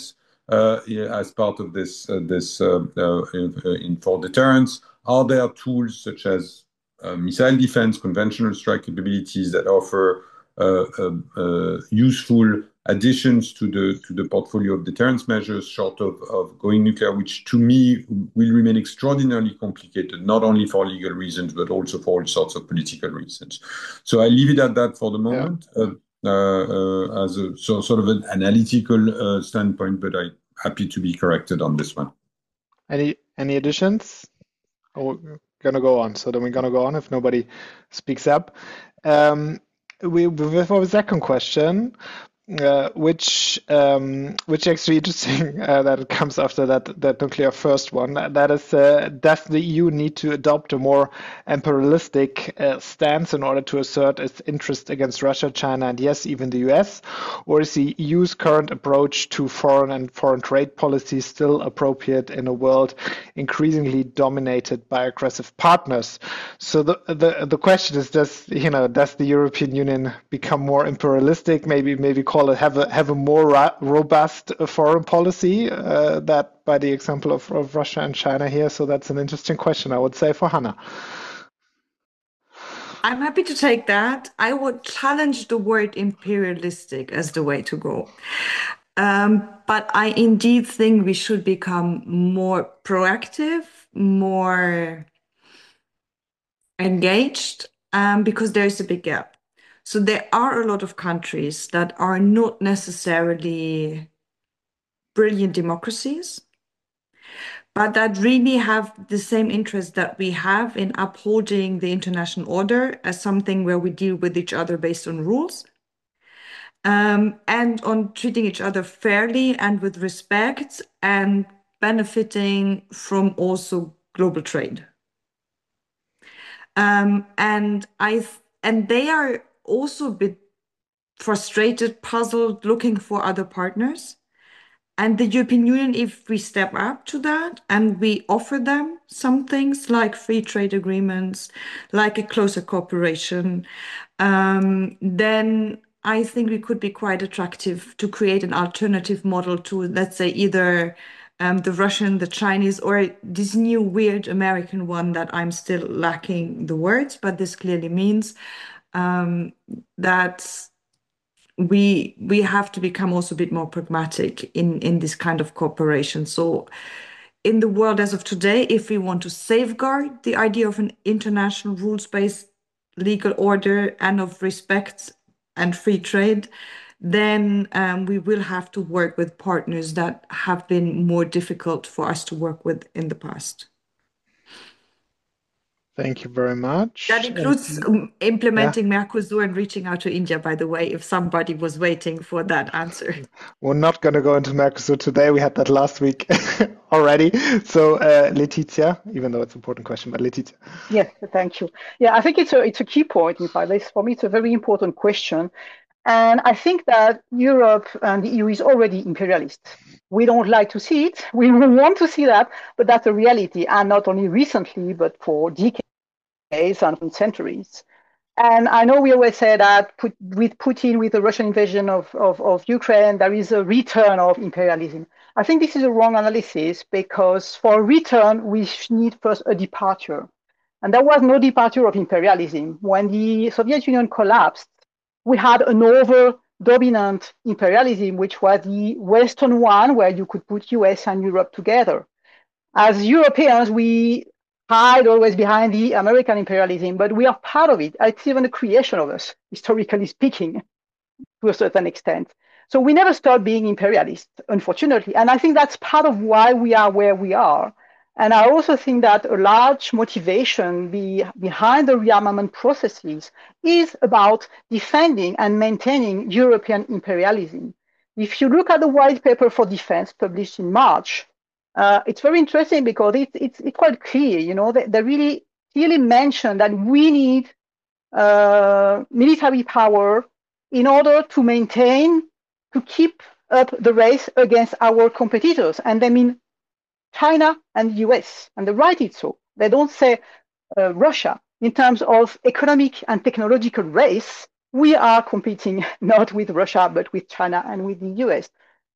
C: uh, as part of this uh, this uh, uh, in, in for deterrence? Are there tools such as uh, missile defense, conventional strike capabilities that offer uh, uh, uh, useful additions to the to the portfolio of deterrence measures, short of, of going nuclear, which to me will remain extraordinarily complicated, not only for legal reasons, but also for all sorts of political reasons. So I leave it at that for the moment, yeah. uh, uh, uh, as a so, sort of an analytical uh, standpoint, but I'm happy to be corrected on this one.
A: Any any additions? Oh, we're gonna go on. So then we're gonna go on if nobody speaks up. Um, we we have a second question. Uh, which um, which actually interesting uh, that it comes after that that nuclear first one. That is, uh, does the E U need to adopt a more imperialistic uh, stance in order to assert its interest against Russia, China, and yes, even the U S? Or is the E U's current approach to foreign and foreign trade policy still appropriate in a world increasingly dominated by aggressive partners? So the the the question is, does you know does the European Union become more imperialistic? Maybe maybe call it have a have a more ra- robust uh, foreign policy, uh, that by the example of, of Russia and China here. So that's an interesting question, I would say, for Hannah.
B: I'm happy to take that. I would challenge the word imperialistic as the way to go. Um, but I indeed think we should become more proactive, more engaged, um, because there's a big gap. So there are a lot of countries that are not necessarily brilliant democracies, but that really have the same interest that we have in upholding the international order as something where we deal with each other based on rules, um, and on treating each other fairly and with respect and benefiting from also global trade. Um, and I and they are also a bit frustrated, puzzled, looking for other partners. And the European Union, if we step up to that and we offer them some things like free trade agreements, like a closer cooperation, um, then I think we could be quite attractive to create an alternative model to, let's say, either um, the Russian, the Chinese, or this new weird American one that I'm still lacking the words, but this clearly means um, that we we have to become also a bit more pragmatic in in this kind of cooperation. So in the world as of today, if we want to safeguard the idea of an international rules-based legal order and of respect and free trade, then um, we will have to work with partners that have been more difficult for us to work with in the past.
A: Thank you very much.
B: That includes um, implementing yeah. Mercosur and reaching out to India, by the way, if somebody was waiting for that answer.
A: We're not going to go into Mercosur today. We had that last week already. So uh, Laetitia, even though it's an important question, but Laetitia.
D: Yes, thank you. Yeah, I think it's a, it's a key point. In fact, for me, it's a very important question. And I think that Europe and the E U is already imperialist. We don't like to see it. We want to see that, but that's a reality. And not only recently, but for decades and centuries. And I know we always say that put, with Putin, with the Russian invasion of, of, of Ukraine, there is a return of imperialism. I think this is a wrong analysis, because for a return, we need first a departure. And there was no departure of imperialism. When the Soviet Union collapsed, we had an over-dominant imperialism, which was the Western one, where you could put U S and Europe together. As Europeans, we hide always behind the American imperialism, but we are part of it. It's even a creation of us, historically speaking, to a certain extent. So we never stop being imperialist, unfortunately. And I think that's part of why we are where we are. And I also think that a large motivation be, behind the rearmament processes is about defending and maintaining European imperialism. If you look at the white paper for defense published in March, Uh, it's very interesting because it's it's it's quite clear, you know, they, they really clearly mention that we need uh, military power in order to maintain, to keep up the race against our competitors. And they mean China and the U S, and they write it so. They don't say uh, Russia. In terms of economic and technological race, we are competing not with Russia, but with China and with the U S.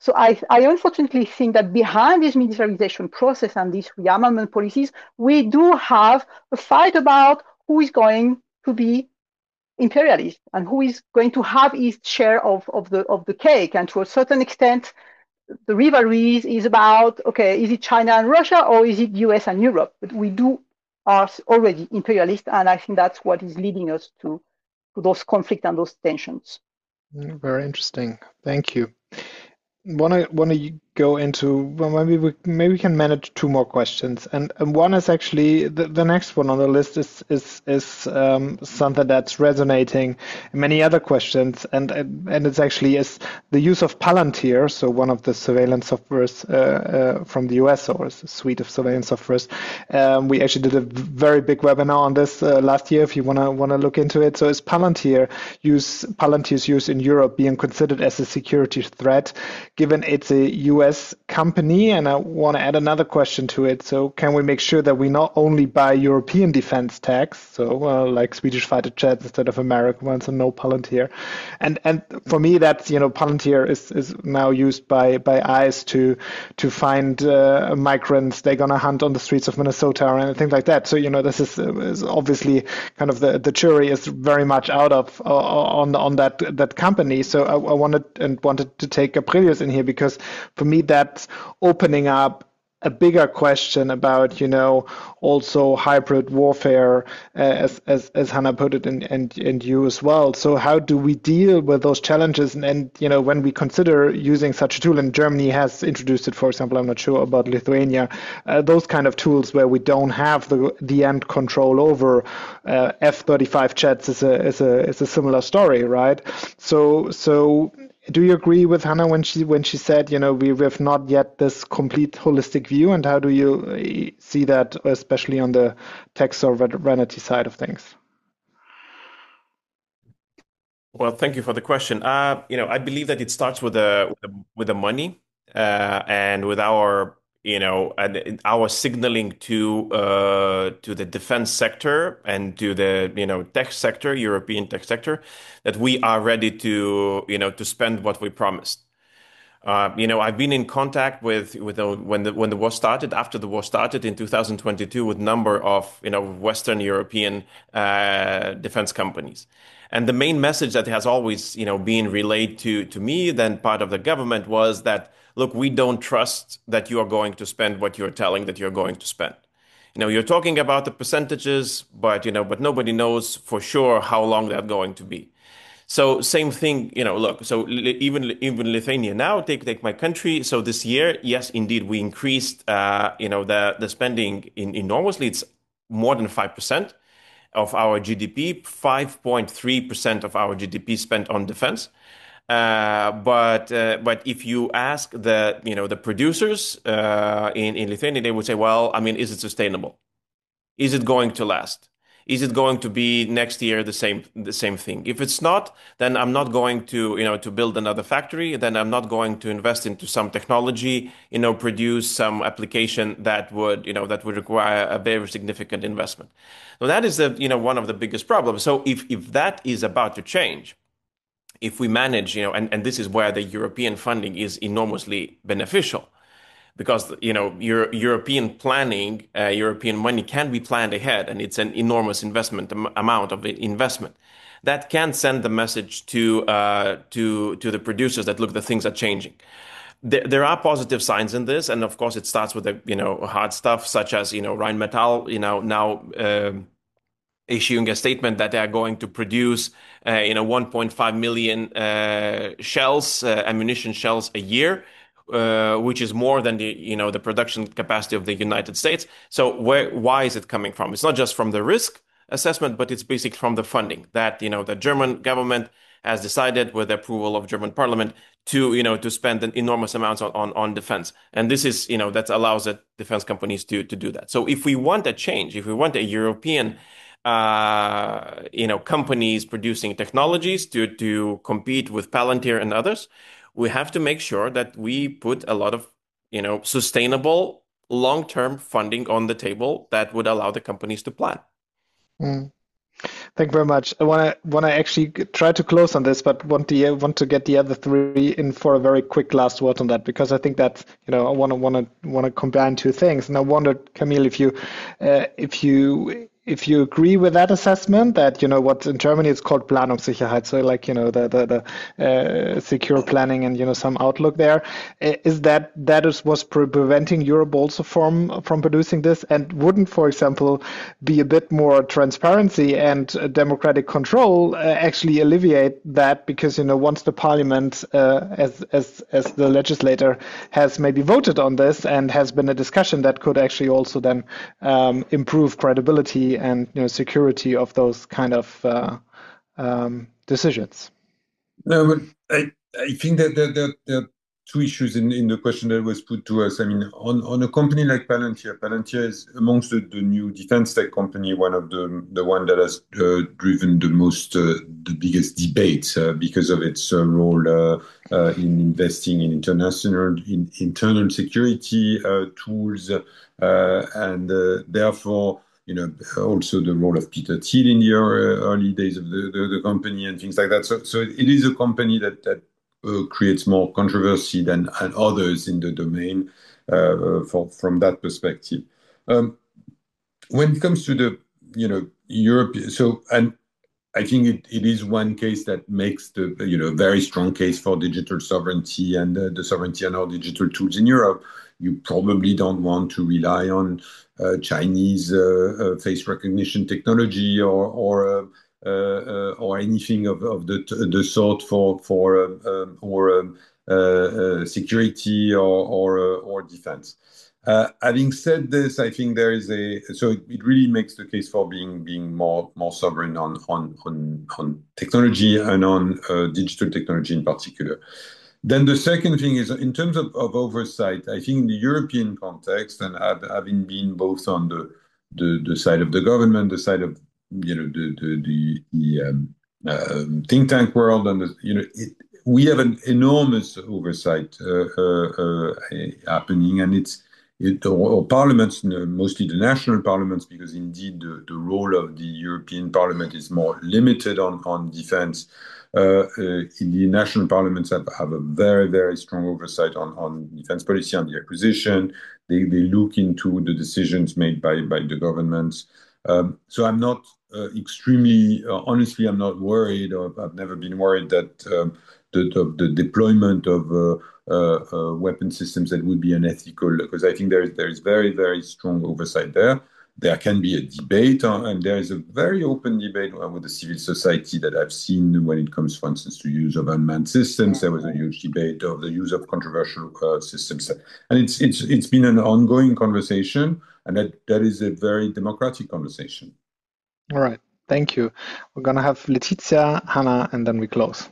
D: So I, I unfortunately think that behind this militarization process and these rearmament policies, we do have a fight about who is going to be imperialist and who is going to have his share of, of the of the cake. And to a certain extent, the rivalry is about, okay, is it China and Russia or is it U S and Europe? But we do are already imperialist, and I think that's what is leading us to, to those conflicts and those tensions.
A: Very interesting. Thank you. Want to want to go into, well, maybe we maybe we can manage two more questions, and, and one is actually the, the next one on the list is is is um, something that's resonating in many other questions, and and it's actually is the use of Palantir, so one of the surveillance softwares uh, uh, from the U S, or a suite of surveillance softwares. Um, we actually did a very big webinar on this uh, last year. If you wanna wanna look into it, so is Palantir use Palantir's use in Europe being considered as a security threat, given it's a U S company? And I want to add another question to it. So can we make sure that we not only buy European defense tags, so uh, like Swedish fighter jets instead of American ones, and no Palantir? And and for me, that's, you know, Palantir is, is now used by, by ICE to to find uh, migrants they're going to hunt on the streets of Minnesota and things like that. So, you know, this is, is obviously kind of the, the jury is very much out of uh, on on that that company. So I, I wanted and wanted to take Aprilius in here, because for me that's opening up a bigger question about, you know, also hybrid warfare, uh, as, as as Hannah put it, and, and and you as well. So how do we deal with those challenges? And, and you know, when we consider using such a tool, and Germany has introduced it, for example, I'm not sure about Lithuania, uh, those kind of tools where we don't have the the end control over. uh, F thirty-five jets is a is a is a similar story, right? So so. Do you agree with Hannah when she when she said, you know, we, we have not yet this complete holistic view, and how do you see that, especially on the tech sovereignty side of things?
E: Well, thank you for the question. Uh, you know, I believe that it starts with the with the, with the money uh, and with our, you know, and our signaling to uh, to the defense sector and to the, you know, tech sector, European tech sector, that we are ready to, you know, to spend what we promised. Uh, you know, I've been in contact with with the, when the when the war started, after the war started in two thousand twenty-two, with a number of, you know, Western European uh, defense companies. And the main message that has always, you know, been relayed to to me, then part of the government, was that, look, we don't trust that you are going to spend what you're telling that you're going to spend. You know, you're talking about the percentages, but, you know, but nobody knows for sure how long they're going to be. So same thing, you know, look, so even even Lithuania now, take take my country. So this year, yes, indeed, we increased, uh, you know, the, the spending in, enormously. It's more than five percent of our G D P, five point three percent of our G D P spent on defense. Uh, but uh, but if you ask the, you know, the producers uh, in, in Lithuania, they would say, well, I mean, is it sustainable? Is it going to last? Is it going to be next year the same the same thing? If it's not, then I'm not going to, you know, to build another factory. Then I'm not going to invest into some technology, you know, produce some application that would, you know, that would require a very significant investment. So that is the, you know, one of the biggest problems. So if if that is about to change, if we manage, you know, and, and this is where the European funding is enormously beneficial. Because, you know, Euro European planning, uh, European money can be planned ahead, and it's an enormous investment am amount of investment that can send the message to uh, to to the producers that, look, the things are changing. There, there are positive signs in this, and of course, it starts with the, you know, hard stuff, such as, you know, Rheinmetall, you know, now uh, issuing a statement that they are going to produce, uh, you know, one point five million uh, shells, uh, ammunition shells a year. Uh, which is more than the, you know, the production capacity of the United States. So where, why is it coming from? It's not just from the risk assessment, but it's basically from the funding that, you know, the German government has decided, with the approval of German parliament, to, you know, to spend an enormous amounts on, on, on defense. And this is, you know, that allows the defense companies to, to do that. So if we want a change, if we want a European, uh, you know, companies producing technologies to, to compete with Palantir and others, we have to make sure that we put a lot of, you know, sustainable long-term funding on the table that would allow the companies to plan.
A: Mm. Thank you very much. I want to want to actually try to close on this, but want to want to get the other three in for a very quick last word on that, because I think that, you know, I want to want to want to combine two things. And I wondered, Camille, if you uh, if you if you agree with that assessment, that, you know, what in Germany is called Planungssicherheit, so like, you know, the the, the uh, secure planning and, you know, some outlook there, is that that is was pre preventing Europe also from from producing this, and wouldn't, for example, be a bit more transparency and uh, democratic control uh, actually alleviate that, because, you know, once the parliament uh, as as as the legislator has maybe voted on this and has been a discussion, that could actually also then um, improve credibility and, you know, security of those kind of uh, um, decisions.
C: No, but I, I think that there, there, there are two issues in, in the question that was put to us. I mean, on, on a company like Palantir, Palantir is amongst the, the new defense tech company, one of the the one that has uh, driven the most, uh, the biggest debates uh, because of its uh, role uh, uh, in investing in international, in internal security uh, tools, uh, and uh, therefore, you know, also the role of Peter Thiel in the early days of the, the, the company and things like that. So, so it is a company that that uh, creates more controversy than and others in the domain uh, for, from that perspective. Um, when it comes to the, you know, Europe, so, and I think it, it is one case that makes the, you know, very strong case for digital sovereignty and uh, the sovereignty on our digital tools in Europe. You probably don't want to rely on uh, Chinese uh, uh, face recognition technology or or uh, uh, or anything of, of the the sort for for uh, um, or um, uh, uh, security or or uh, or defense. Uh, having said this, I think there is a so it, it really makes the case for being being more more sovereign on on on, on technology and on uh, digital technology in particular. Then the second thing is, in terms of, of oversight, I think in the European context, and having been both on the, the, the side of the government, the side of, you know, the the, the, the um, uh, think tank world, and the, you know, it, we have an enormous oversight uh, uh, uh, happening, and it's it, or, or parliaments, mostly the national parliaments, because indeed the, the role of the European Parliament is more limited on on defense. Uh, uh, the national parliaments have, have a very, very strong oversight on, on defense policy, on the acquisition. They, they look into the decisions made by, by the governments. Um, so I'm not uh, extremely, uh, honestly, I'm not worried, or I've never been worried that um, the, the, the deployment of uh, uh, uh, weapon systems that would be unethical, because I think there is, there is very, very strong oversight there. There can be a debate, uh, and there is a very open debate with the civil society that I've seen when it comes, for instance, to use of unmanned systems. There was a huge debate of the use of controversial uh, systems, and it's it's it's been an ongoing conversation, and that that is a very democratic conversation.
A: All right, thank you. We're gonna have Letizia, Hannah, and then we close.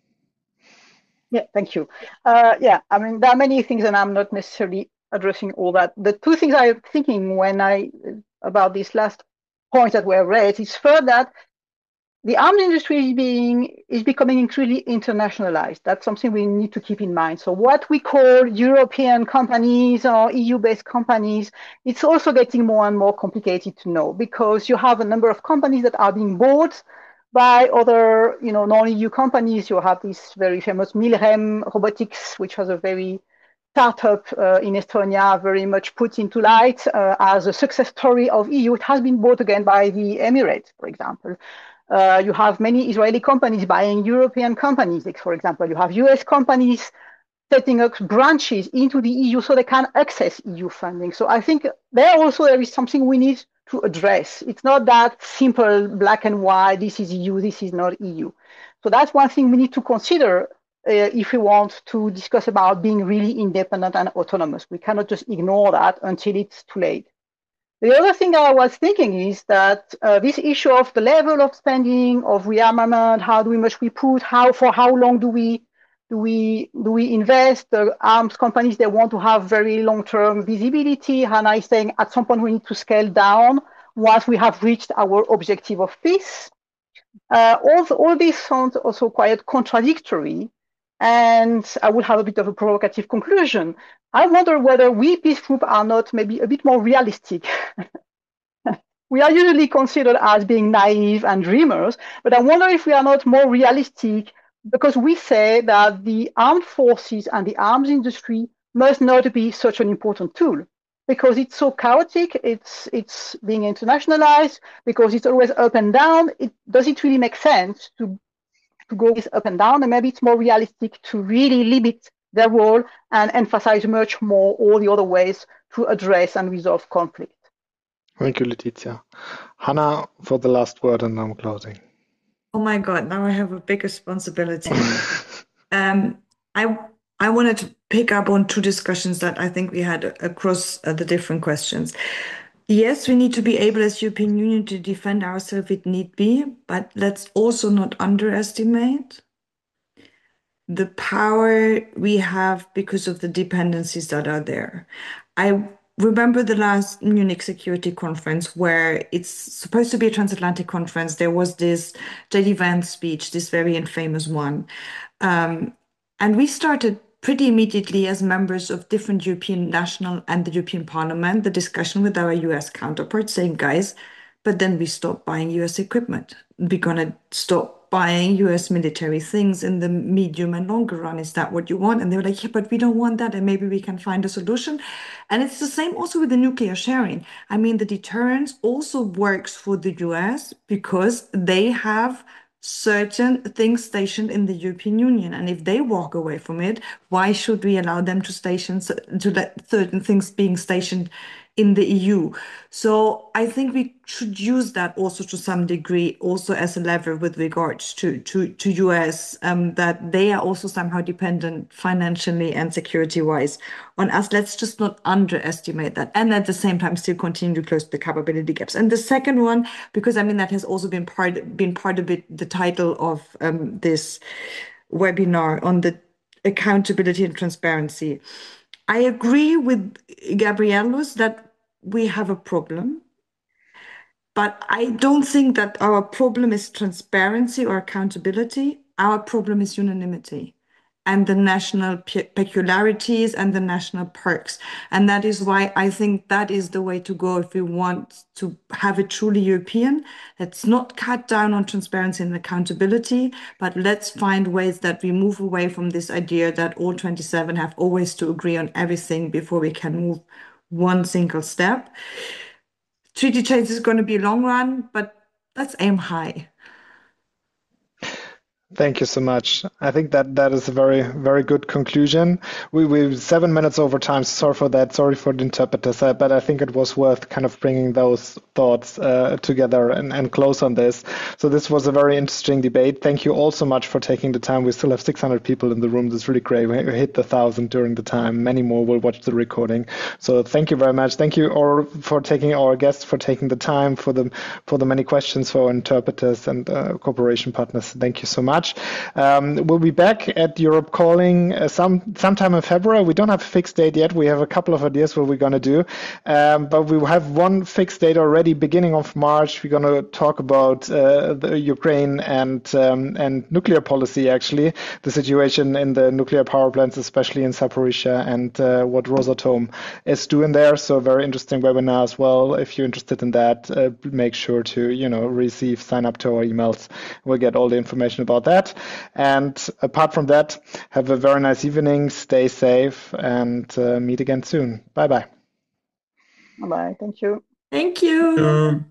D: Yeah, thank you. Uh, yeah, I mean, there are many things, and I'm not necessarily addressing all that. The two things I'm thinking when I about this last point that were raised is first that the arms industry is being is becoming increasingly internationalized. That's something we need to keep in mind. So what we call European companies or E U-based companies, it's also getting more and more complicated to know, because you have a number of companies that are being bought by other, you know, non-E U companies. You have this very famous Milrem Robotics, which was a very startup uh, in Estonia, very much put into light uh, as a success story of E U. It has been bought again by the Emirates, for example. Uh, you have many Israeli companies buying European companies. Like, for example, you have U S companies setting up branches into the E U so they can access E U funding. So I think there also there is something we need to address. It's not that simple, black and white, this is E U, this is not E U. So that's one thing we need to consider Uh, if we want to discuss about being really independent and autonomous. We cannot just ignore that until it's too late. The other thing I was thinking is that uh, this issue of the level of spending, of rearmament, how do we much we put, how for how long do we do we do we invest? The arms companies, they want to have very long-term visibility. Hannah is saying at some point we need to scale down once we have reached our objective of peace. Uh, all, all this sounds also quite contradictory. And I would have a bit of a provocative conclusion. I wonder whether we, Peace Group, are not maybe a bit more realistic we are usually considered as being naive and dreamers, but I wonder if we are not more realistic, because we say that the armed forces and the arms industry must not be such an important tool, because it's so chaotic, it's it's being internationalized, because it's always up and down. It, does it really make sense to, to go this up and down? And maybe it's more realistic to really limit their role and emphasize much more all the other ways to address and resolve conflict.
A: Thank you, Laetitia. Hannah, for the last word, and I'm closing.
B: Oh my God, now I have a big responsibility. um, I I wanted to pick up on two discussions that I think we had across uh, the different questions. Yes, we need to be able as European Union to defend ourselves if need be, but let's also not underestimate the power we have because of the dependencies that are there. I remember the last Munich Security Conference, where it's supposed to be a transatlantic conference. There was this J D Vance speech, this very infamous one. Um, and we started pretty immediately as members of different European national and the European Parliament, the discussion with our U S counterparts saying, guys, but then we stopped buying U S equipment. We're going to stop buying U S military things in the medium and longer run. Is that what you want? And they were like, yeah, but we don't want that. And maybe we can find a solution. And it's the same also with the nuclear sharing. I mean, the deterrence also works for the U S because they have certain things stationed in the European Union. And if they walk away from it, why should we allow them to station, to let certain things being stationed in the E U? So I think we should use that also to some degree, also as a lever with regards to to to U S, um, that they are also somehow dependent financially and security-wise on us. Let's just not underestimate that, and at the same time still continue to close the capability gaps. And the second one, because I mean that has also been part been part of it, the title of um, this webinar on the accountability and transparency. I agree with Gabrielus that we have a problem, but I don't think that our problem is transparency or accountability. Our problem is unanimity and the national pe peculiarities and the national perks. And that is why I think that is the way to go if we want to have it truly European. Let's not cut down on transparency and accountability, but let's find ways that we move away from this idea that all twenty-seven have always to agree on everything before we can move one single step. Treaty change is going to be a long run, but let's aim high.
A: Thank you so much. I think that that is a very, very good conclusion. We we seven minutes over time. Sorry for that. Sorry for the interpreters. Uh, but I think it was worth kind of bringing those thoughts uh, together and, and close on this. So this was a very interesting debate. Thank you all so much for taking the time. We still have six hundred people in the room. That's really great. We hit the thousand during the time. Many more will watch the recording. So thank you very much. Thank you all for taking our guests for taking the time, for the for the many questions, for our interpreters and uh, cooperation partners. Thank you so much. Um, we'll be back at Europe Calling uh, some sometime in February. We don't have a fixed date yet. We have a couple of ideas what we're going to do, um, but we have one fixed date already. Beginning of March, we're going to talk about uh, the Ukraine and um, and nuclear policy. Actually, the situation in the nuclear power plants, especially in Zaporizhzhia, and uh, what Rosatom is doing there. So very interesting webinar as well. If you're interested in that, uh, make sure to you know receive sign up to our emails. We'll get all the information about that. And apart from that, have a very nice evening, stay safe, and uh, meet again soon. Bye-bye.
D: Bye-bye. Thank you.
B: Thank you.
C: Thank you.